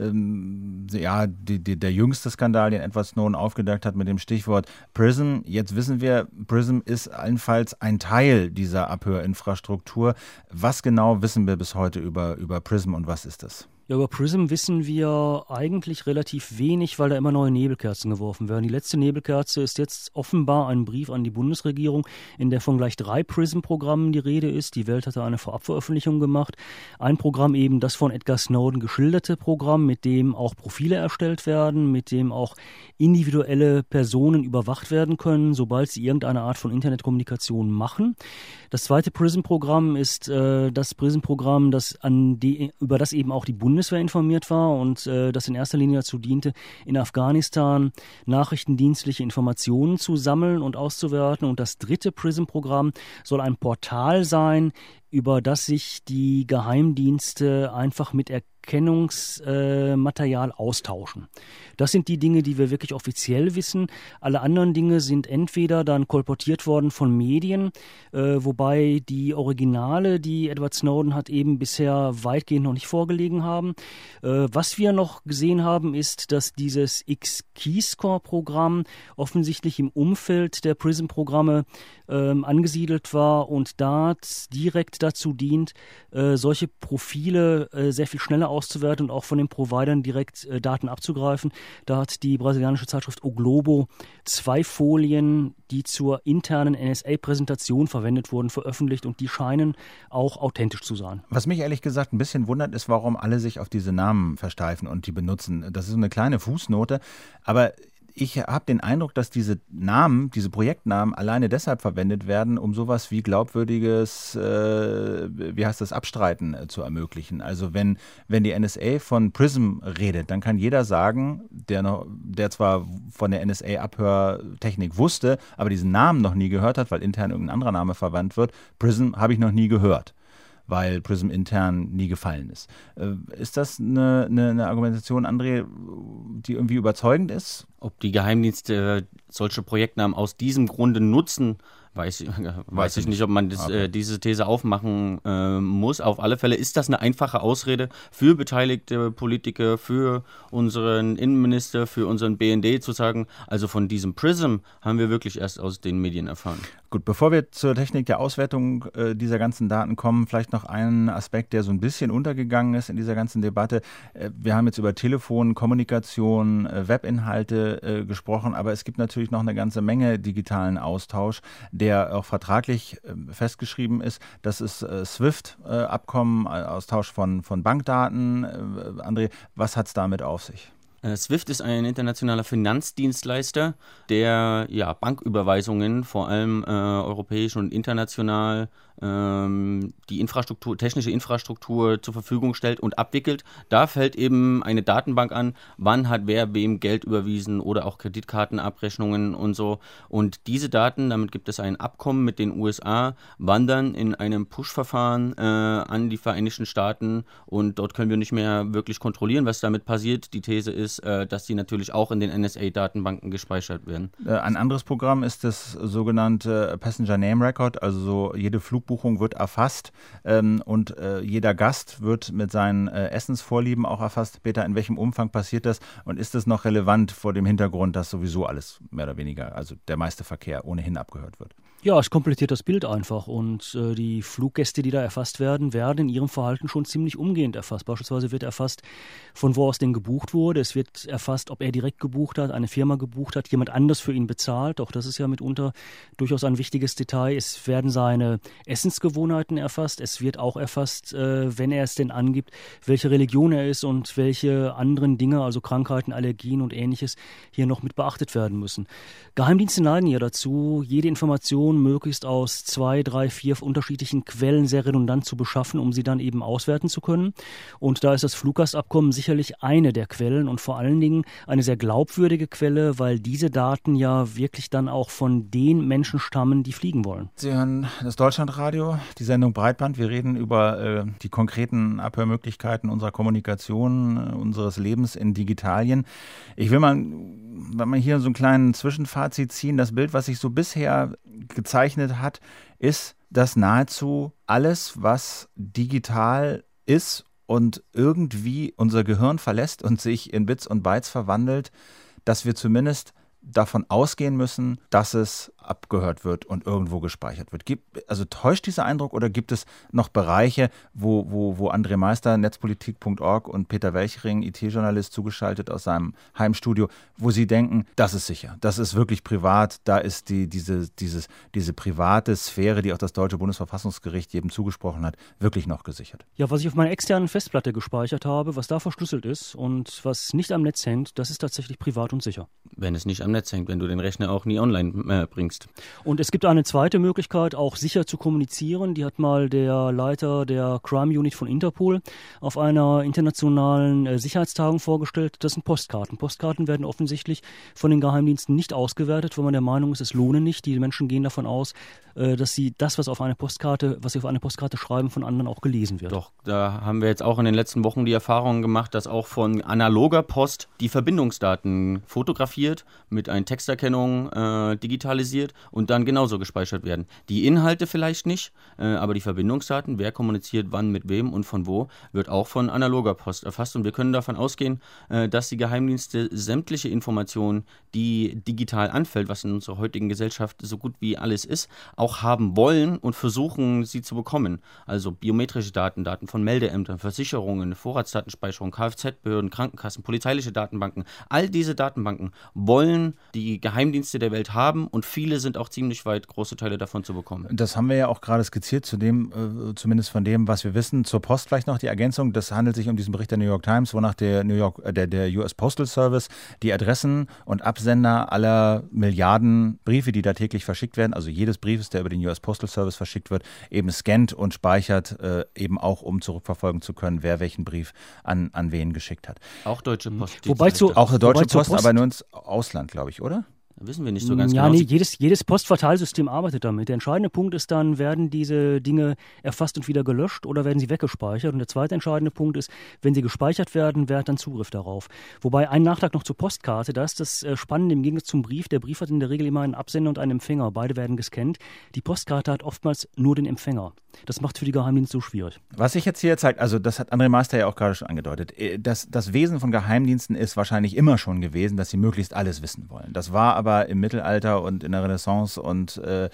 ähm, ja, die, die, der jüngste Skandal, den Edward Snowden aufgedeckt hat mit dem Stichwort Prism. Jetzt wissen wir, Prism ist allenfalls ein Teil dieser Abhörinfrastruktur. Was genau wissen wir bis heute über, über Prism und was ist das? Ja, über Prism wissen wir eigentlich relativ wenig, weil da immer neue Nebelkerzen geworfen werden. Die letzte Nebelkerze ist jetzt offenbar ein Brief an die Bundesregierung, in der von gleich drei Prism-Programmen die Rede ist. Die Welt hatte eine Vorabveröffentlichung gemacht. Ein Programm eben das von Edward Snowden geschilderte Programm, mit dem auch Profile erstellt werden, mit dem auch individuelle Personen überwacht werden können, sobald sie irgendeine Art von Internetkommunikation machen. Das zweite Prism-Programm ist äh, das Prism-Programm, das an die, über das eben auch die Bundeswehr informiert war und äh, das in erster Linie dazu diente, in Afghanistan nachrichtendienstliche Informationen zu sammeln und auszuwerten. Und das dritte Prism-Programm soll ein Portal sein, über das sich die Geheimdienste einfach mit Erkennungsmaterial äh, austauschen. Das sind die Dinge, die wir wirklich offiziell wissen. Alle anderen Dinge sind entweder dann kolportiert worden von Medien, äh, wobei die Originale, die Edward Snowden hat, eben bisher weitgehend noch nicht vorgelegen haben. Äh, was wir noch gesehen haben, ist, dass dieses X-Keyscore-Programm offensichtlich im Umfeld der Prism-Programme äh, angesiedelt war und da direkt dazu dient, äh, solche Profile äh, sehr viel schneller auszuwerten und auch von den Providern direkt äh, Daten abzugreifen. Da hat die brasilianische Zeitschrift O Globo zwei Folien, die zur internen N S A-Präsentation verwendet wurden, veröffentlicht, und die scheinen auch authentisch zu sein. Was mich ehrlich gesagt ein bisschen wundert, ist, warum alle sich auf diese Namen versteifen und die benutzen. Das ist so eine kleine Fußnote, aber ich habe den Eindruck, dass diese Namen, diese Projektnamen alleine deshalb verwendet werden, um sowas wie glaubwürdiges, äh, wie heißt das, Abstreiten äh, zu ermöglichen. Also wenn, wenn die N S A von Prism redet, dann kann jeder sagen, der, noch, der zwar von der N S A-Abhörtechnik wusste, aber diesen Namen noch nie gehört hat, weil intern irgendein anderer Name verwandt wird, Prism habe ich noch nie gehört. weil PRISM intern nie gefallen ist. Äh, ist das eine, eine, eine Argumentation, André, die irgendwie überzeugend ist? Ob die Geheimdienste solche Projektnamen aus diesem Grunde nutzen, weiß, äh, weiß ich nicht, ob man das, okay. äh, diese These aufmachen äh, muss. Auf alle Fälle ist das eine einfache Ausrede für beteiligte Politiker, für unseren Innenminister, für unseren B N D zu sagen, also von diesem PRISM haben wir wirklich erst aus den Medien erfahren. Gut, bevor wir zur Technik der Auswertung äh, dieser ganzen Daten kommen, vielleicht noch ein Aspekt, der so ein bisschen untergegangen ist in dieser ganzen Debatte. Äh, wir haben jetzt über Telefon, Kommunikation, äh, Webinhalte äh, gesprochen, aber es gibt natürlich noch eine ganze Menge digitalen Austausch, der auch vertraglich äh, festgeschrieben ist. Das ist äh, SWIFT-Abkommen, äh, Austausch von, von Bankdaten. Äh, André, was hat es damit auf sich? SWIFT ist ein internationaler Finanzdienstleister, der ja, Banküberweisungen, vor allem äh, europäisch und international, ähm, die Infrastruktur, technische Infrastruktur zur Verfügung stellt und abwickelt. Da fällt eben eine Datenbank an, wann hat wer wem Geld überwiesen oder auch Kreditkartenabrechnungen und so. Und diese Daten, damit gibt es ein Abkommen mit den U S A, wandern in einem Push-Verfahren äh, an die Vereinigten Staaten und dort können wir nicht mehr wirklich kontrollieren, was damit passiert. Die These ist, dass die natürlich auch in den N S A-Datenbanken gespeichert werden. Ein anderes Programm ist das sogenannte Passenger Name Record, also so jede Flugbuchung wird erfasst ähm, und äh, jeder Gast wird mit seinen äh, Essensvorlieben auch erfasst. Peter, in welchem Umfang passiert das und ist das noch relevant vor dem Hintergrund, dass sowieso alles mehr oder weniger, also der meiste Verkehr ohnehin abgehört wird? Ja, es komplettiert das Bild einfach und äh, die Fluggäste, die da erfasst werden, werden in ihrem Verhalten schon ziemlich umgehend erfasst. Beispielsweise wird erfasst, von wo aus denn gebucht wurde. Es wird erfasst, ob er direkt gebucht hat, eine Firma gebucht hat, jemand anders für ihn bezahlt. Auch das ist ja mitunter durchaus ein wichtiges Detail. Es werden seine Essensgewohnheiten erfasst. Es wird auch erfasst, äh, wenn er es denn angibt, welche Religion er ist und welche anderen Dinge, also Krankheiten, Allergien und Ähnliches, hier noch mit beachtet werden müssen. Geheimdienste neigen ja dazu, jede Information möglichst aus zwei, drei, vier unterschiedlichen Quellen sehr redundant zu beschaffen, um sie dann eben auswerten zu können. Und da ist das Fluggastabkommen sicherlich eine der Quellen und vor allen Dingen eine sehr glaubwürdige Quelle, weil diese Daten ja wirklich dann auch von den Menschen stammen, die fliegen wollen. Sie hören das Deutschlandradio, die Sendung Breitband. Wir reden über äh, die konkreten Abhörmöglichkeiten unserer Kommunikation, äh, unseres Lebens in Digitalien. Ich will mal, wenn man hier so einen kleinen Zwischenfazit ziehen, das Bild, was sich so bisher gezeichnet hat, ist, dass nahezu alles, was digital ist und irgendwie unser Gehirn verlässt und sich in Bits und Bytes verwandelt, dass wir zumindest davon ausgehen müssen, dass es abgehört wird und irgendwo gespeichert wird. Gibt, also täuscht dieser Eindruck oder gibt es noch Bereiche, wo, wo, wo André Meister, netzpolitik punkt org und Peter Welchring, I T-Journalist, zugeschaltet aus seinem Heimstudio, wo sie denken, das ist sicher, das ist wirklich privat, da ist die, diese, dieses, diese private Sphäre, die auch das deutsche Bundesverfassungsgericht jedem zugesprochen hat, wirklich noch gesichert? Ja, was ich auf meiner externen Festplatte gespeichert habe, was da verschlüsselt ist und was nicht am Netz hängt, das ist tatsächlich privat und sicher. Wenn es nicht am Netz hängt, wenn du den Rechner auch nie online äh, bringst. Und es gibt eine zweite Möglichkeit, auch sicher zu kommunizieren. Die hat mal der Leiter der Crime Unit von Interpol auf einer internationalen äh, Sicherheitstagung vorgestellt. Das sind Postkarten. Postkarten werden offensichtlich von den Geheimdiensten nicht ausgewertet, weil man der Meinung ist, es lohne nicht. Die Menschen gehen davon aus, äh, dass sie das, was auf eine Postkarte, was sie auf eine Postkarte schreiben, von anderen auch gelesen wird. Doch, da haben wir jetzt auch in den letzten Wochen die Erfahrung gemacht, dass auch von analoger Post die Verbindungsdaten fotografiert, mit einer Texterkennung äh, digitalisiert und dann genauso gespeichert werden. Die Inhalte vielleicht nicht, äh, aber die Verbindungsdaten, wer kommuniziert wann mit wem und von wo, wird auch von analoger Post erfasst. Und wir können davon ausgehen, äh, dass die Geheimdienste sämtliche Informationen, die digital anfällt, was in unserer heutigen Gesellschaft so gut wie alles ist, auch haben wollen und versuchen, sie zu bekommen. Also biometrische Daten, Daten von Meldeämtern, Versicherungen, Vorratsdatenspeicherung, Kfz-Behörden, Krankenkassen, polizeiliche Datenbanken. All diese Datenbanken wollen die Geheimdienste der Welt haben und viele sind auch ziemlich weit, große Teile davon zu bekommen. Das haben wir ja auch gerade skizziert, zu dem, äh, zumindest von dem, was wir wissen. Zur Post vielleicht noch die Ergänzung. Das handelt sich um diesen Bericht der New York Times, wonach der, New York, äh, der, der U S Postal Service die Adressen und Absender aller Milliarden Briefe, die da täglich verschickt werden, also jedes Briefes, der über den U S Postal Service verschickt wird, eben scannt und speichert, äh, eben auch um zurückverfolgen zu können, wer welchen Brief an, an wen geschickt hat. Auch Deutsche Post. Wobei zu, auch Deutsche wobei Post, Post, aber nur ins Ausland, glaube ich, oder? Wissen wir nicht so ganz ja, genau. Nee, jedes, jedes Postverteilsystem arbeitet damit. Der entscheidende Punkt ist dann, werden diese Dinge erfasst und wieder gelöscht oder werden sie weggespeichert? Und der zweite entscheidende Punkt ist, wenn sie gespeichert werden, wer hat dann Zugriff darauf? Wobei ein Nachtrag noch zur Postkarte, da ist das Spannende im Gegensatz zum Brief. Der Brief hat in der Regel immer einen Absender und einen Empfänger. Beide werden gescannt. Die Postkarte hat oftmals nur den Empfänger. Das macht es für die Geheimdienste so schwierig. Was sich jetzt hier zeigt, also das hat André Meister ja auch gerade schon angedeutet, das, das Wesen von Geheimdiensten ist wahrscheinlich immer schon gewesen, dass sie möglichst alles wissen wollen. Das war aber im Mittelalter und in der Renaissance und äh,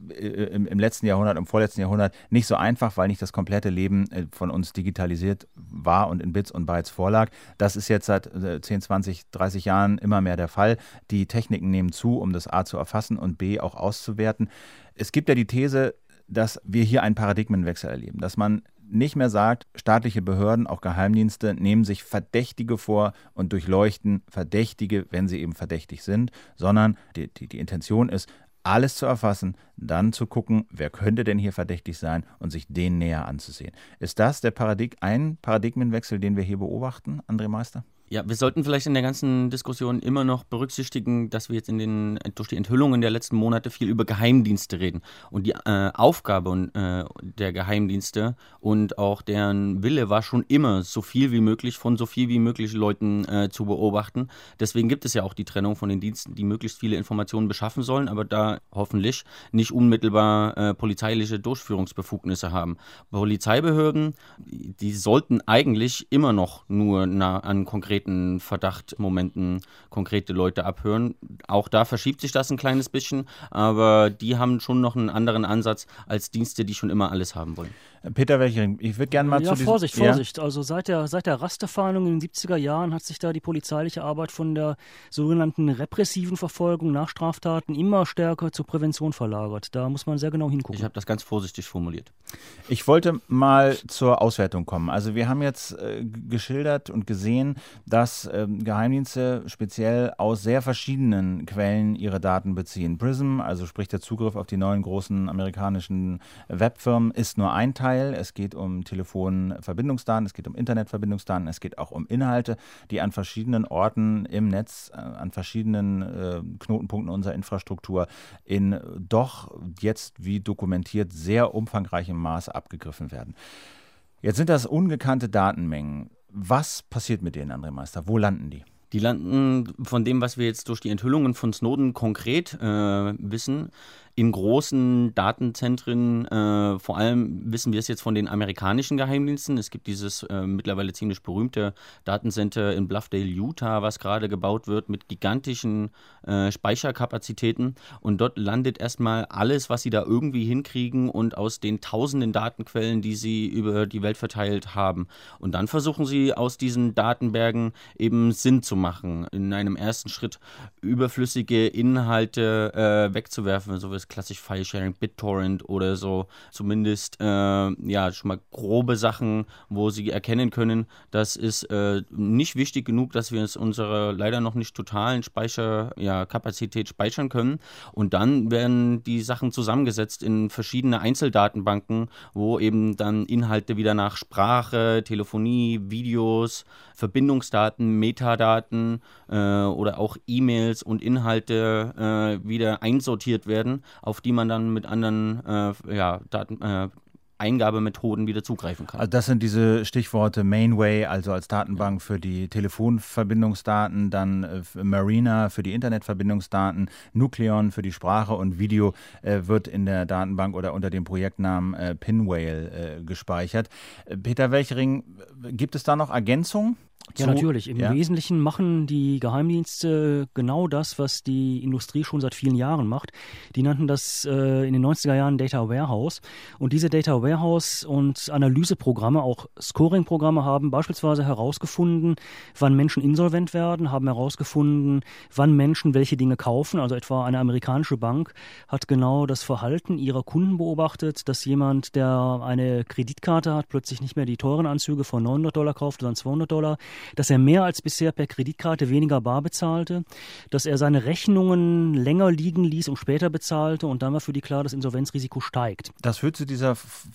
im, im letzten Jahrhundert, im vorletzten Jahrhundert nicht so einfach, weil nicht das komplette Leben von uns digitalisiert war und in Bits und Bytes vorlag. Das ist jetzt seit zehn, zwanzig, dreißig Jahren immer mehr der Fall. Die Techniken nehmen zu, um das A zu erfassen und B auch auszuwerten. Es gibt ja die These, dass wir hier einen Paradigmenwechsel erleben, dass man nicht mehr sagt, staatliche Behörden, auch Geheimdienste, nehmen sich Verdächtige vor und durchleuchten Verdächtige, wenn sie eben verdächtig sind, sondern die, die, die Intention ist, alles zu erfassen, dann zu gucken, wer könnte denn hier verdächtig sein und sich den näher anzusehen. Ist das der Paradig- ein Paradigmenwechsel, den wir hier beobachten, André Meister? Ja, wir sollten vielleicht in der ganzen Diskussion immer noch berücksichtigen, dass wir jetzt in den, durch die Enthüllungen der letzten Monate viel über Geheimdienste reden. Und die äh, Aufgabe und, äh, der Geheimdienste und auch deren Wille war schon immer, so viel wie möglich von so viel wie möglich Leuten äh, zu beobachten. Deswegen gibt es ja auch die Trennung von den Diensten, die möglichst viele Informationen beschaffen sollen, aber da hoffentlich nicht unmittelbar äh, polizeiliche Durchführungsbefugnisse haben. Polizeibehörden, die sollten eigentlich immer noch nur nah an konkreten Verdachtmomenten konkrete Leute abhören. Auch da verschiebt sich das ein kleines bisschen, aber die haben schon noch einen anderen Ansatz als Dienste, die schon immer alles haben wollen. Peter Welchering, ich würde gerne mal ja, zu diesem... Vorsicht, Vorsicht. Ja? Also seit der, seit der Rasterfahndung in den siebziger Jahren hat sich da die polizeiliche Arbeit von der sogenannten repressiven Verfolgung nach Straftaten immer stärker zur Prävention verlagert. Da muss man sehr genau hingucken. Ich habe das ganz vorsichtig formuliert. Ich wollte mal zur Auswertung kommen. Also wir haben jetzt äh, geschildert und gesehen, dass äh, Geheimdienste speziell aus sehr verschiedenen Quellen ihre Daten beziehen. Prism, also sprich der Zugriff auf die neuen großen amerikanischen Webfirmen, ist nur ein Teil. Es geht um Telefonverbindungsdaten, es geht um Internetverbindungsdaten, es geht auch um Inhalte, die an verschiedenen Orten im Netz, äh, an verschiedenen äh, Knotenpunkten unserer Infrastruktur in doch jetzt, wie dokumentiert, sehr umfangreichem Maß abgegriffen werden. Jetzt sind das ungekannte Datenmengen. Was passiert mit denen, André Meister? Wo landen die? Die landen von dem, was wir jetzt durch die Enthüllungen von Snowden konkret äh, wissen, in großen Datenzentren, äh, vor allem wissen wir es jetzt von den amerikanischen Geheimdiensten. Es gibt dieses äh, mittlerweile ziemlich berühmte Datencenter in Bluffdale, Utah, was gerade gebaut wird mit gigantischen äh, Speicherkapazitäten. Und dort landet erstmal alles, was sie da irgendwie hinkriegen und aus den tausenden Datenquellen, die sie über die Welt verteilt haben. Und dann versuchen sie aus diesen Datenbergen eben Sinn zu machen. In einem ersten Schritt überflüssige Inhalte äh, wegzuwerfen, so wie es klassisch File-Sharing, BitTorrent oder so, zumindest äh, ja schon mal grobe Sachen, wo sie erkennen können, das ist äh, nicht wichtig genug, dass wir es unsere leider noch nicht totalen Speicherkapazität ja, speichern können. Und dann werden die Sachen zusammengesetzt in verschiedene Einzeldatenbanken, wo eben dann Inhalte wieder nach Sprache, Telefonie, Videos, Verbindungsdaten, Metadaten äh, oder auch E-Mails und Inhalte äh, wieder einsortiert werden, auf die man dann mit anderen äh, ja, Daten, äh, Eingabemethoden wieder zugreifen kann. Also das sind diese Stichworte Mainway, also als Datenbank für die Telefonverbindungsdaten, dann äh, Marina für die Internetverbindungsdaten, Nucleon für die Sprache und Video äh, wird in der Datenbank oder unter dem Projektnamen äh, Pinwhale äh, gespeichert. Äh, Peter Welchering, gibt es da noch Ergänzungen? Ja, natürlich. Im ja. Wesentlichen machen die Geheimdienste genau das, was die Industrie schon seit vielen Jahren macht. Die nannten das äh, in den neunziger Jahren Data Warehouse. Und diese Data Warehouse und Analyseprogramme, auch Scoring-Programme, haben beispielsweise herausgefunden, wann Menschen insolvent werden, haben herausgefunden, wann Menschen welche Dinge kaufen. Also etwa eine amerikanische Bank hat genau das Verhalten ihrer Kunden beobachtet, dass jemand, der eine Kreditkarte hat, plötzlich nicht mehr die teuren Anzüge von neunhundert Dollar kauft, sondern zweihundert Dollar. Dass er mehr als bisher per Kreditkarte weniger bar bezahlte, dass er seine Rechnungen länger liegen ließ und später bezahlte und dann war für die klar, das Insolvenzrisiko steigt. Das führt zu dieser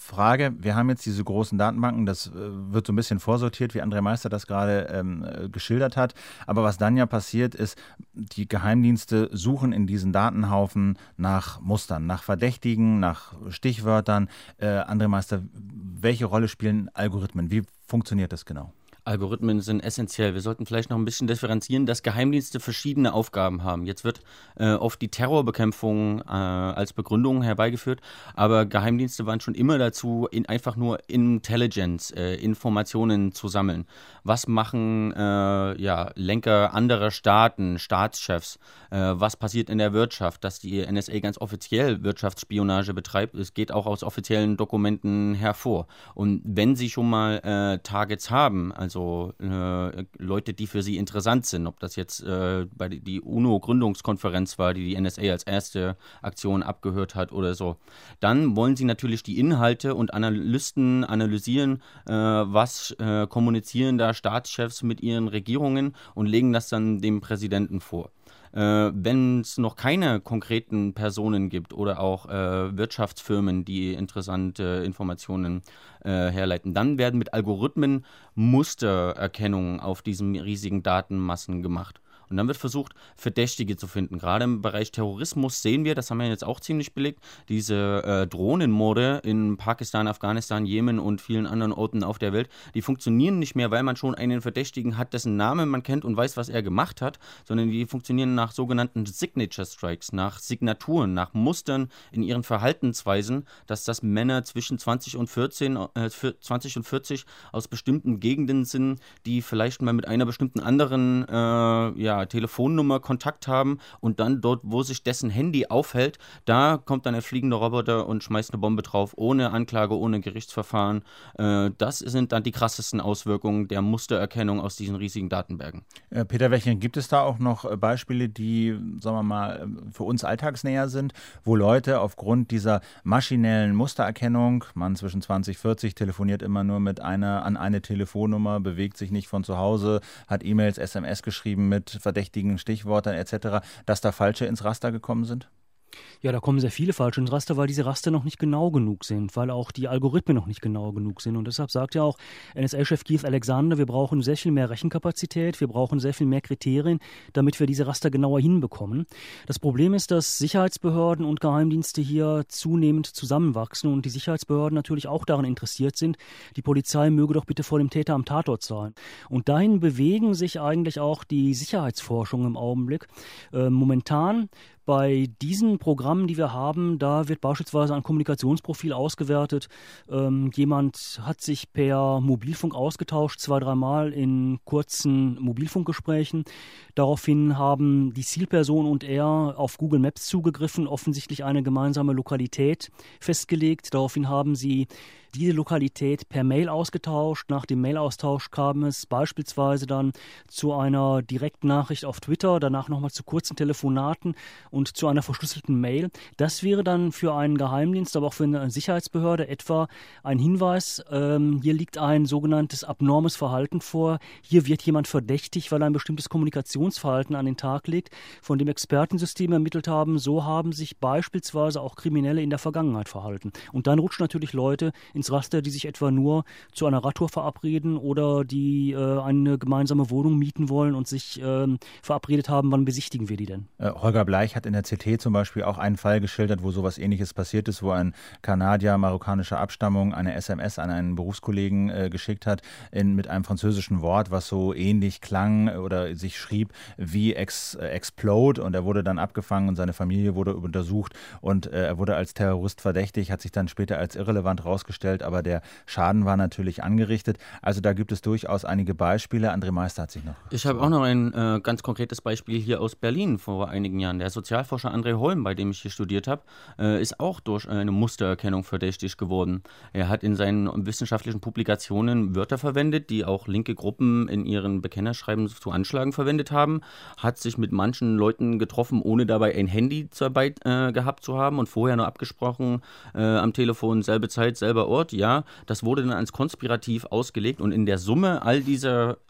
Frage, wir haben jetzt diese großen Datenbanken, das äh, wird so ein bisschen vorsortiert, wie André Meister das gerade ähm, äh, geschildert hat. Aber was dann ja passiert ist, die Geheimdienste suchen in diesen Datenhaufen nach Mustern, nach Verdächtigen, nach Stichwörtern. Äh, André Meister, welche Rolle spielen Algorithmen? Wie funktioniert das genau? Algorithmen sind essentiell. Wir sollten vielleicht noch ein bisschen differenzieren, dass Geheimdienste verschiedene Aufgaben haben. Jetzt wird äh, oft die Terrorbekämpfung äh, als Begründung herbeigeführt, aber Geheimdienste waren schon immer dazu, in, einfach nur Intelligence, äh, Informationen zu sammeln. Was machen äh, ja, Lenker anderer Staaten, Staatschefs? Äh, was passiert in der Wirtschaft? Dass die N S A ganz offiziell Wirtschaftsspionage betreibt, es geht auch aus offiziellen Dokumenten hervor. Und wenn sie schon mal äh, Targets haben, also So, äh, Leute, die für sie interessant sind, ob das jetzt äh, bei die, die UNO-Gründungskonferenz war, die die N S A als erste Aktion abgehört hat oder so. Dann wollen sie natürlich die Inhalte und Analysten analysieren, äh, was äh, kommunizieren da Staatschefs mit ihren Regierungen und legen das dann dem Präsidenten vor. Äh, wenn es noch keine konkreten Personen gibt oder auch äh, Wirtschaftsfirmen, die interessante Informationen äh, herleiten, dann werden mit Algorithmen Mustererkennungen auf diesen riesigen Datenmassen gemacht. Und dann wird versucht, Verdächtige zu finden. Gerade im Bereich Terrorismus sehen wir, das haben wir jetzt auch ziemlich belegt, diese äh, Drohnenmorde in Pakistan, Afghanistan, Jemen und vielen anderen Orten auf der Welt, die funktionieren nicht mehr, weil man schon einen Verdächtigen hat, dessen Namen man kennt und weiß, was er gemacht hat, sondern die funktionieren nach sogenannten Signature Strikes, nach Signaturen, nach Mustern in ihren Verhaltensweisen, dass das Männer zwischen zwanzig und vierzehn, äh, zwanzig und vierzig aus bestimmten Gegenden sind, die vielleicht mal mit einer bestimmten anderen äh, ja, Telefonnummer Kontakt haben und dann dort, wo sich dessen Handy aufhält, da kommt dann ein fliegender Roboter und schmeißt eine Bombe drauf, ohne Anklage, ohne Gerichtsverfahren. Äh, das sind dann die krassesten Auswirkungen der Mustererkennung aus diesen riesigen Datenbergen. Äh, Peter Wechling, gibt es da auch noch Beispiele, die, sagen wir mal, für uns alltagsnäher sind, wo Leute aufgrund dieser maschinellen Mustererkennung, man zwischen zwanzig, vierzig telefoniert immer nur mit einer an eine Telefonnummer, bewegt sich nicht von zu Hause, hat E-Mails, S M S geschrieben mit verdächtigen Stichworten et cetera, dass da Falsche ins Raster gekommen sind? Ja, da kommen sehr viele falsche ins Raster, weil diese Raster noch nicht genau genug sind, weil auch die Algorithmen noch nicht genau genug sind. Und deshalb sagt ja auch N S A-Chef Keith Alexander, wir brauchen sehr viel mehr Rechenkapazität, wir brauchen sehr viel mehr Kriterien, damit wir diese Raster genauer hinbekommen. Das Problem ist, dass Sicherheitsbehörden und Geheimdienste hier zunehmend zusammenwachsen und die Sicherheitsbehörden natürlich auch daran interessiert sind, die Polizei möge doch bitte vor dem Täter am Tatort sein. Und dahin bewegen sich eigentlich auch die Sicherheitsforschung im Augenblick. Äh, momentan bei diesen Programmen, die wir haben, da wird beispielsweise ein Kommunikationsprofil ausgewertet. Ähm, jemand hat sich per Mobilfunk ausgetauscht, zwei, dreimal in kurzen Mobilfunkgesprächen. Daraufhin haben die Zielperson und er auf Google Maps zugegriffen, offensichtlich eine gemeinsame Lokalität festgelegt. Daraufhin haben sie diese Lokalität per Mail ausgetauscht. Nach dem Mailaustausch kam es beispielsweise dann zu einer Direktnachricht auf Twitter, danach nochmal zu kurzen Telefonaten und zu einer verschlüsselten Mail. Das wäre dann für einen Geheimdienst, aber auch für eine Sicherheitsbehörde etwa ein Hinweis, ähm, hier liegt ein sogenanntes abnormes Verhalten vor. Hier wird jemand verdächtig, weil er ein bestimmtes Kommunikationsverhalten an den Tag legt, von dem Expertensysteme ermittelt haben, so haben sich beispielsweise auch Kriminelle in der Vergangenheit verhalten. Und dann rutschen natürlich Leute ins Raster, die sich etwa nur zu einer Radtour verabreden oder die äh, eine gemeinsame Wohnung mieten wollen und sich äh, verabredet haben, wann besichtigen wir die denn? Äh, Holger Bleich hat in der C T zum Beispiel auch einen Fall geschildert, wo sowas Ähnliches passiert ist, wo ein Kanadier marokkanischer Abstammung eine S M S an einen Berufskollegen äh, geschickt hat in, mit einem französischen Wort, was so ähnlich klang oder sich schrieb wie ex, äh, Explode, und er wurde dann abgefangen und seine Familie wurde untersucht und äh, er wurde als Terrorist verdächtig, hat sich dann später als irrelevant rausgestellt, aber der Schaden war natürlich angerichtet. Also da gibt es durchaus einige Beispiele. André Meister hat sich noch... Ich habe auch noch ein äh, ganz konkretes Beispiel hier aus Berlin vor einigen Jahren. Der Sozialforscher André Holm, bei dem ich hier studiert habe, äh, ist auch durch eine Mustererkennung verdächtig geworden. Er hat in seinen wissenschaftlichen Publikationen Wörter verwendet, die auch linke Gruppen in ihren Bekennerschreiben zu Anschlagen verwendet haben, hat sich mit manchen Leuten getroffen, ohne dabei ein Handy dabei äh, gehabt zu haben und vorher nur abgesprochen äh, am Telefon, selbe Zeit, selber Ort. Ja, das wurde dann als konspirativ ausgelegt und in der Summe all dieser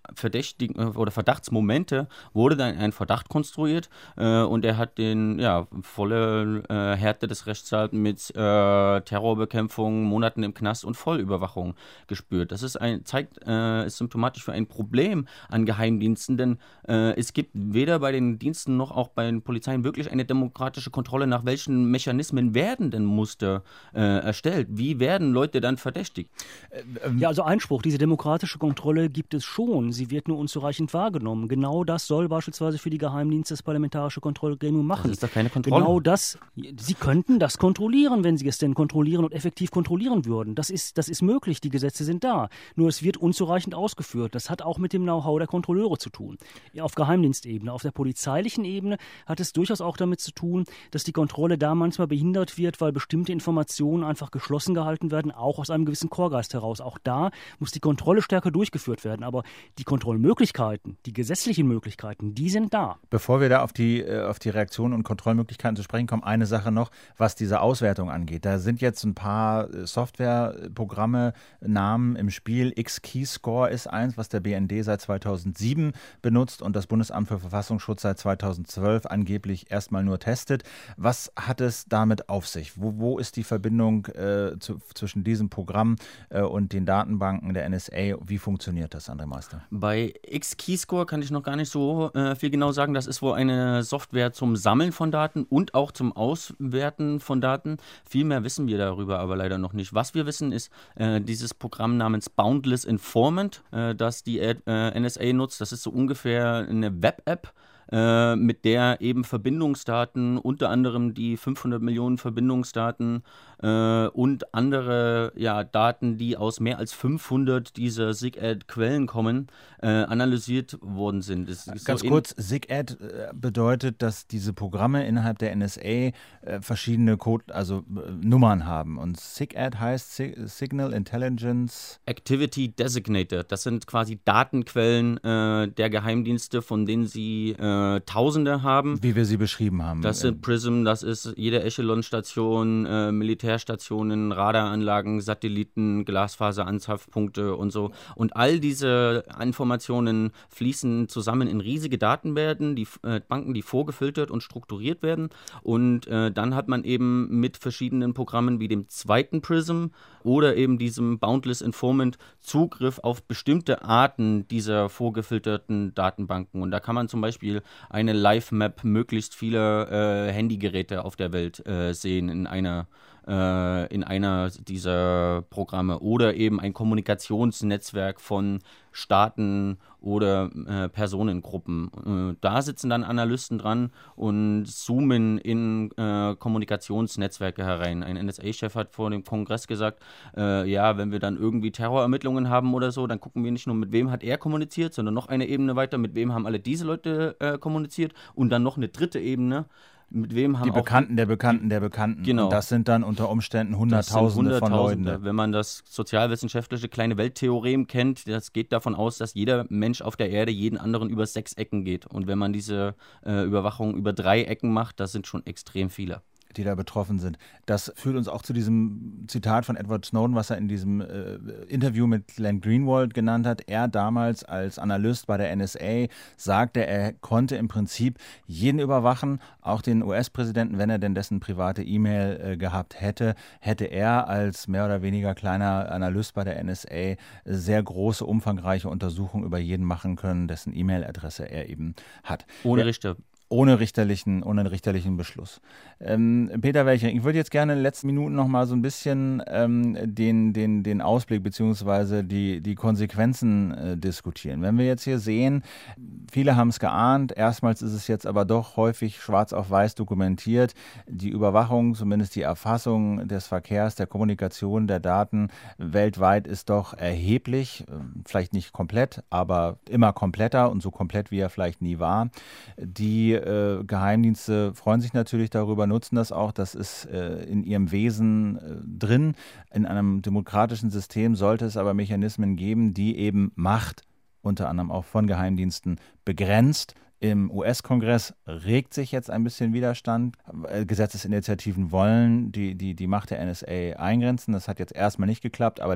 Verdächtigen oder Verdachtsmomente wurde dann ein Verdacht konstruiert äh, und er hat den ja volle äh, Härte des Rechtsstaats mit äh, Terrorbekämpfung, Monaten im Knast und Vollüberwachung gespürt. Das ist ein, zeigt, äh, ist symptomatisch für ein Problem an Geheimdiensten, denn äh, es gibt weder bei den Diensten noch auch bei den Polizeien wirklich eine demokratische Kontrolle, nach welchen Mechanismen werden denn Muster äh, erstellt. Wie werden Leute dann verdächtigt? Ja, also Einspruch, diese demokratische Kontrolle gibt es schon. Sie wird nur unzureichend wahrgenommen. Genau das soll beispielsweise für die Geheimdienste das Parlamentarische Kontrollgremium machen. Das ist doch keine Kontrolle. Genau das. Sie könnten das kontrollieren, wenn Sie es denn kontrollieren und effektiv kontrollieren würden. Das ist, das ist möglich, die Gesetze sind da. Nur es wird unzureichend ausgeführt. Das hat auch mit dem Know-how der Kontrolleure zu tun. Ja, auf Geheimdienstebene. Auf der polizeilichen Ebene hat es durchaus auch damit zu tun, dass die Kontrolle da manchmal behindert wird, weil bestimmte Informationen einfach geschlossen gehalten werden, auch aus einem gewissen Chorgeist heraus. Auch da muss die Kontrolle stärker durchgeführt werden. Aber die Kontrollmöglichkeiten, die gesetzlichen Möglichkeiten, die sind da. Bevor wir da auf die, auf die Reaktionen und Kontrollmöglichkeiten zu sprechen kommen, eine Sache noch, was diese Auswertung angeht. Da sind jetzt ein paar Softwareprogramme, Namen im Spiel. X-Keyscore ist eins, was der B N D seit zweitausendsieben benutzt und das Bundesamt für Verfassungsschutz seit zweitausendzwölf angeblich erstmal nur testet. Was hat es damit auf sich? Wo, wo ist die Verbindung äh, zu, zwischen diesem Programm äh, und den Datenbanken der N S A? Wie funktioniert das, André Meister? Bei X-Keyscore kann ich noch gar nicht so äh, viel genau sagen. Das ist wohl eine Software zum Sammeln von Daten und auch zum Auswerten von Daten. Viel mehr wissen wir darüber aber leider noch nicht. Was wir wissen, ist äh, dieses Programm namens Boundless Informant, äh, das die äh, N S A nutzt. Das ist so ungefähr eine Web-App, äh, mit der eben Verbindungsdaten, unter anderem die fünfhundert Millionen Verbindungsdaten äh, und andere ja, Daten, die aus mehr als fünfhundert dieser SIGAD-Quellen kommen, äh, analysiert worden sind. Das ist Ganz so kurz, SIGAD äh, bedeutet, dass diese Programme innerhalb der N S A äh, verschiedene Code, also äh, Nummern haben. Und SIGAD heißt Sig- Signal Intelligence Activity Designator. Das sind quasi Datenquellen äh, der Geheimdienste, von denen sie äh, Tausende haben. Wie wir sie beschrieben haben. Das sind PRISM, das ist jede Echelon-Station, äh, Militärstationen, Radaranlagen, Satelliten, Glasfaseranzapfpunkte und so. Und all diese Informationen fließen zusammen in riesige Datenbanken, die äh, Banken, die vorgefiltert und strukturiert werden. Und äh, dann hat man eben mit verschiedenen Programmen wie dem zweiten PRISM oder eben diesem Boundless Informant Zugriff auf bestimmte Arten dieser vorgefilterten Datenbanken. Und da kann man zum Beispiel eine Live-Map möglichst vieler äh, Handygeräte auf der Welt äh, sehen in einer, äh, in einer dieser Programme oder eben ein Kommunikationsnetzwerk von Staaten oder äh, Personengruppen. Äh, da sitzen dann Analysten dran und zoomen in äh, Kommunikationsnetzwerke herein. Ein N S A-Chef hat vor dem Kongress gesagt, äh, ja, wenn wir dann irgendwie Terrorermittlungen haben oder so, dann gucken wir nicht nur, mit wem hat er kommuniziert, sondern noch eine Ebene weiter, mit wem haben alle diese Leute äh, kommuniziert und dann noch eine dritte Ebene. Mit wem haben die Bekannten der Bekannten der Bekannten. Genau. Und das sind dann unter Umständen Hunderttausende, Hunderttausende von Leuten. Wenn man das sozialwissenschaftliche kleine Welttheorem kennt, das geht davon aus, dass jeder Mensch auf der Erde jeden anderen über sechs Ecken geht. Und wenn man diese äh, Überwachung über drei Ecken macht, das sind schon extrem viele, die da betroffen sind. Das führt uns auch zu diesem Zitat von Edward Snowden, was er in diesem äh, Interview mit Glenn Greenwald genannt hat. Er damals als Analyst bei der N S A sagte, er konnte im Prinzip jeden überwachen, auch den U S-Präsidenten, wenn er denn dessen private E-Mail äh, gehabt hätte, hätte er als mehr oder weniger kleiner Analyst bei der N S A sehr große, umfangreiche Untersuchungen über jeden machen können, dessen E-Mail-Adresse er eben hat. ohne Der, Richter. Ohne richterlichen, ohne richterlichen Beschluss. Ähm, Peter Welchering, ich würde jetzt gerne in den letzten Minuten noch mal so ein bisschen ähm, den, den, den Ausblick bzw. die, die Konsequenzen äh, diskutieren. Wenn wir jetzt hier sehen, viele haben es geahnt, erstmals ist es jetzt aber doch häufig schwarz auf weiß dokumentiert, die Überwachung, zumindest die Erfassung des Verkehrs, der Kommunikation, der Daten weltweit ist doch erheblich, vielleicht nicht komplett, aber immer kompletter und so komplett, wie er vielleicht nie war. Die äh, Geheimdienste freuen sich natürlich darüber, nutzen das auch. Das ist äh, in ihrem Wesen äh, drin. In einem demokratischen System sollte es aber Mechanismen geben, die eben Macht, unter anderem auch von Geheimdiensten, begrenzt. Im U S-Kongress regt sich jetzt ein bisschen Widerstand. Gesetzesinitiativen wollen die, die, die Macht der N S A eingrenzen. Das hat jetzt erstmal nicht geklappt, aber der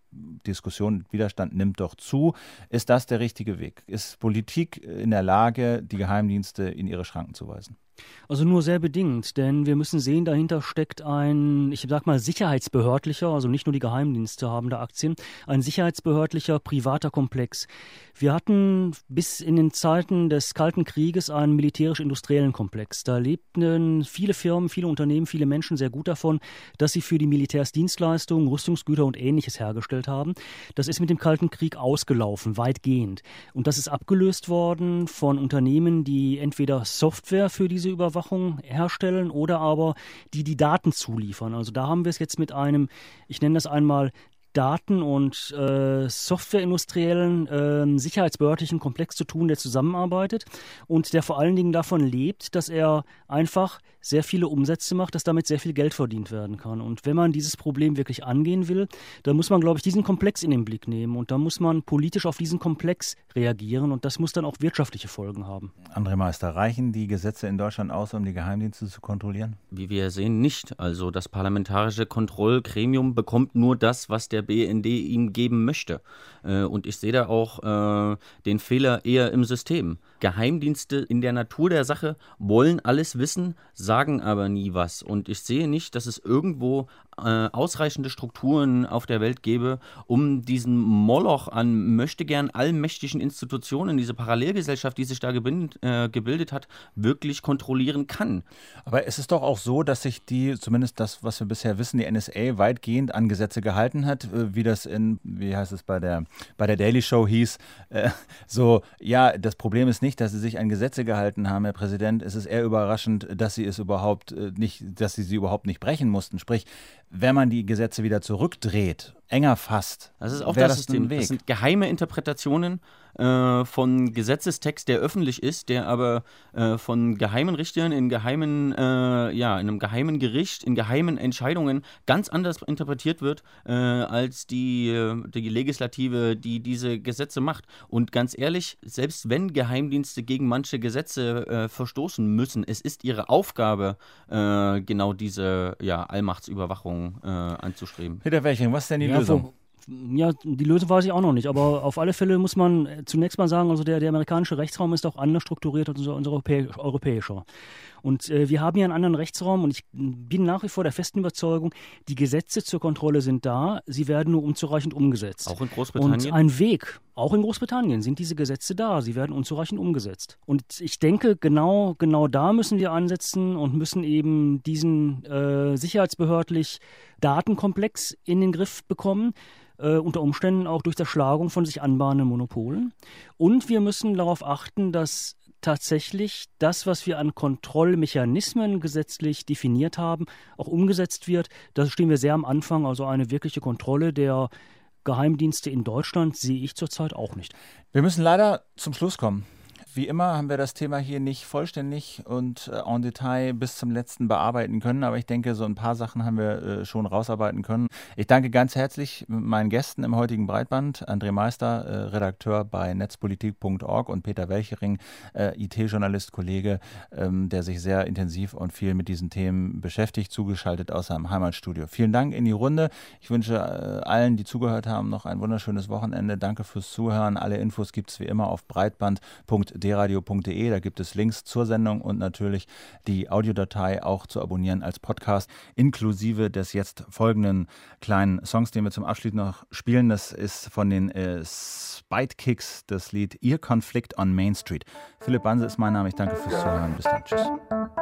Diskussion, Widerstand nimmt doch zu. Ist das der richtige Weg? Ist Politik in der Lage, die Geheimdienste in ihre Schranken zu weisen? Also nur sehr bedingt, denn wir müssen sehen, dahinter steckt ein, ich sag mal, sicherheitsbehördlicher, also nicht nur die Geheimdienste haben da Aktien, ein sicherheitsbehördlicher privater Komplex. Wir hatten bis in den Zeiten des Kalten Krieges einen militärisch-industriellen Komplex. Da lebten viele Firmen, viele Unternehmen, viele Menschen sehr gut davon, dass sie für die Militärs Dienstleistungen, Rüstungsgüter und Ähnliches hergestellt haben. Das ist mit dem Kalten Krieg ausgelaufen, weitgehend. Und das ist abgelöst worden von Unternehmen, die entweder Software für diese Überwachung herstellen oder aber die die Daten zuliefern. Also da haben wir es jetzt mit einem, ich nenne das einmal Daten- und äh, softwareindustriellen, äh, sicherheitsbehördlichen Komplex zu tun, der zusammenarbeitet und der vor allen Dingen davon lebt, dass er einfach sehr viele Umsätze macht, dass damit sehr viel Geld verdient werden kann. Und wenn man dieses Problem wirklich angehen will, dann muss man, glaube ich, diesen Komplex in den Blick nehmen und da muss man politisch auf diesen Komplex reagieren und das muss dann auch wirtschaftliche Folgen haben. André Meister, reichen die Gesetze in Deutschland aus, um die Geheimdienste zu kontrollieren? Wie wir sehen, nicht. Also das parlamentarische Kontrollgremium bekommt nur das, was der B N D ihm geben möchte. Und ich sehe da auch äh, den Fehler eher im System. Geheimdienste in der Natur der Sache wollen alles wissen, sagen aber nie was. Und ich sehe nicht, dass es irgendwo äh, ausreichende Strukturen auf der Welt gäbe, um diesen Moloch an möchtegern allmächtigen Institutionen, diese Parallelgesellschaft, die sich da gebind, äh, gebildet hat, wirklich kontrollieren kann. Aber es ist doch auch so, dass sich die, zumindest das, was wir bisher wissen, die N S A weitgehend an Gesetze gehalten hat, wie das in, wie heißt es bei der, bei der Daily Show hieß, äh, so, ja, das Problem ist nicht, dass sie sich an Gesetze gehalten haben, Herr Präsident, es ist eher überraschend, dass sie es überhaupt nicht, dass sie sie überhaupt nicht brechen mussten. Sprich, wenn man die Gesetze wieder zurückdreht, enger fasst, das ist auch das, das System. Das sind geheime Interpretationen äh, von Gesetzestext, der öffentlich ist, der aber äh, von geheimen Richtern in geheimen, äh, ja, in einem geheimen Gericht, in geheimen Entscheidungen ganz anders interpretiert wird, äh, als die, die Legislative, die diese Gesetze macht. Und ganz ehrlich, selbst wenn Geheimdienste gegen manche Gesetze äh, verstoßen müssen, es ist ihre Aufgabe, äh, genau diese ja, Allmachtsüberwachung äh, anzustreben. Peter Welchering, was ist denn die Ja, Lösung? Ja, die Lösung weiß ich auch noch nicht, aber auf alle Fälle muss man zunächst mal sagen, also der, der amerikanische Rechtsraum ist auch anders strukturiert als unser, unser europäischer. Und äh, wir haben hier einen anderen Rechtsraum und ich bin nach wie vor der festen Überzeugung, die Gesetze zur Kontrolle sind da, sie werden nur unzureichend umgesetzt. Auch in Großbritannien? Und ein Weg, auch in Großbritannien sind diese Gesetze da, sie werden unzureichend umgesetzt. Und ich denke, genau, genau da müssen wir ansetzen und müssen eben diesen äh, sicherheitsbehördlich Datenkomplex in den Griff bekommen, äh, unter Umständen auch durch Zerschlagung von sich anbahnenden Monopolen. Und wir müssen darauf achten, dass tatsächlich das, was wir an Kontrollmechanismen gesetzlich definiert haben, auch umgesetzt wird. Da stehen wir sehr am Anfang, also eine wirkliche Kontrolle der Geheimdienste in Deutschland sehe ich zurzeit auch nicht. Wir müssen leider zum Schluss kommen. Wie immer haben wir das Thema hier nicht vollständig und äh, en Detail bis zum letzten bearbeiten können, aber ich denke, so ein paar Sachen haben wir äh, schon rausarbeiten können. Ich danke ganz herzlich meinen Gästen im heutigen Breitband, André Meister, äh, Redakteur bei netzpolitik punkt org und Peter Welchering, äh, I T-Journalist, Kollege, ähm, der sich sehr intensiv und viel mit diesen Themen beschäftigt, zugeschaltet aus seinem Heimatstudio. Vielen Dank in die Runde. Ich wünsche äh, allen, die zugehört haben, noch ein wunderschönes Wochenende. Danke fürs Zuhören. Alle Infos gibt es wie immer auf breitband punkt d radio punkt d e. Da gibt es Links zur Sendung und natürlich die Audiodatei auch zu abonnieren als Podcast, inklusive des jetzt folgenden kleinen Songs, den wir zum Abschluss noch spielen. Das ist von den äh, Spite-Kicks, das Lied Ihr Konflikt on Main Street. Philipp Banse ist mein Name. Ich danke fürs Zuhören. Bis dann. Tschüss.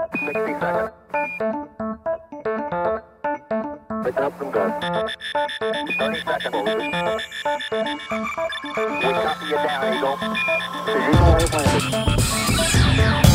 thirty seconds. We copy you down, Eagle. Zero,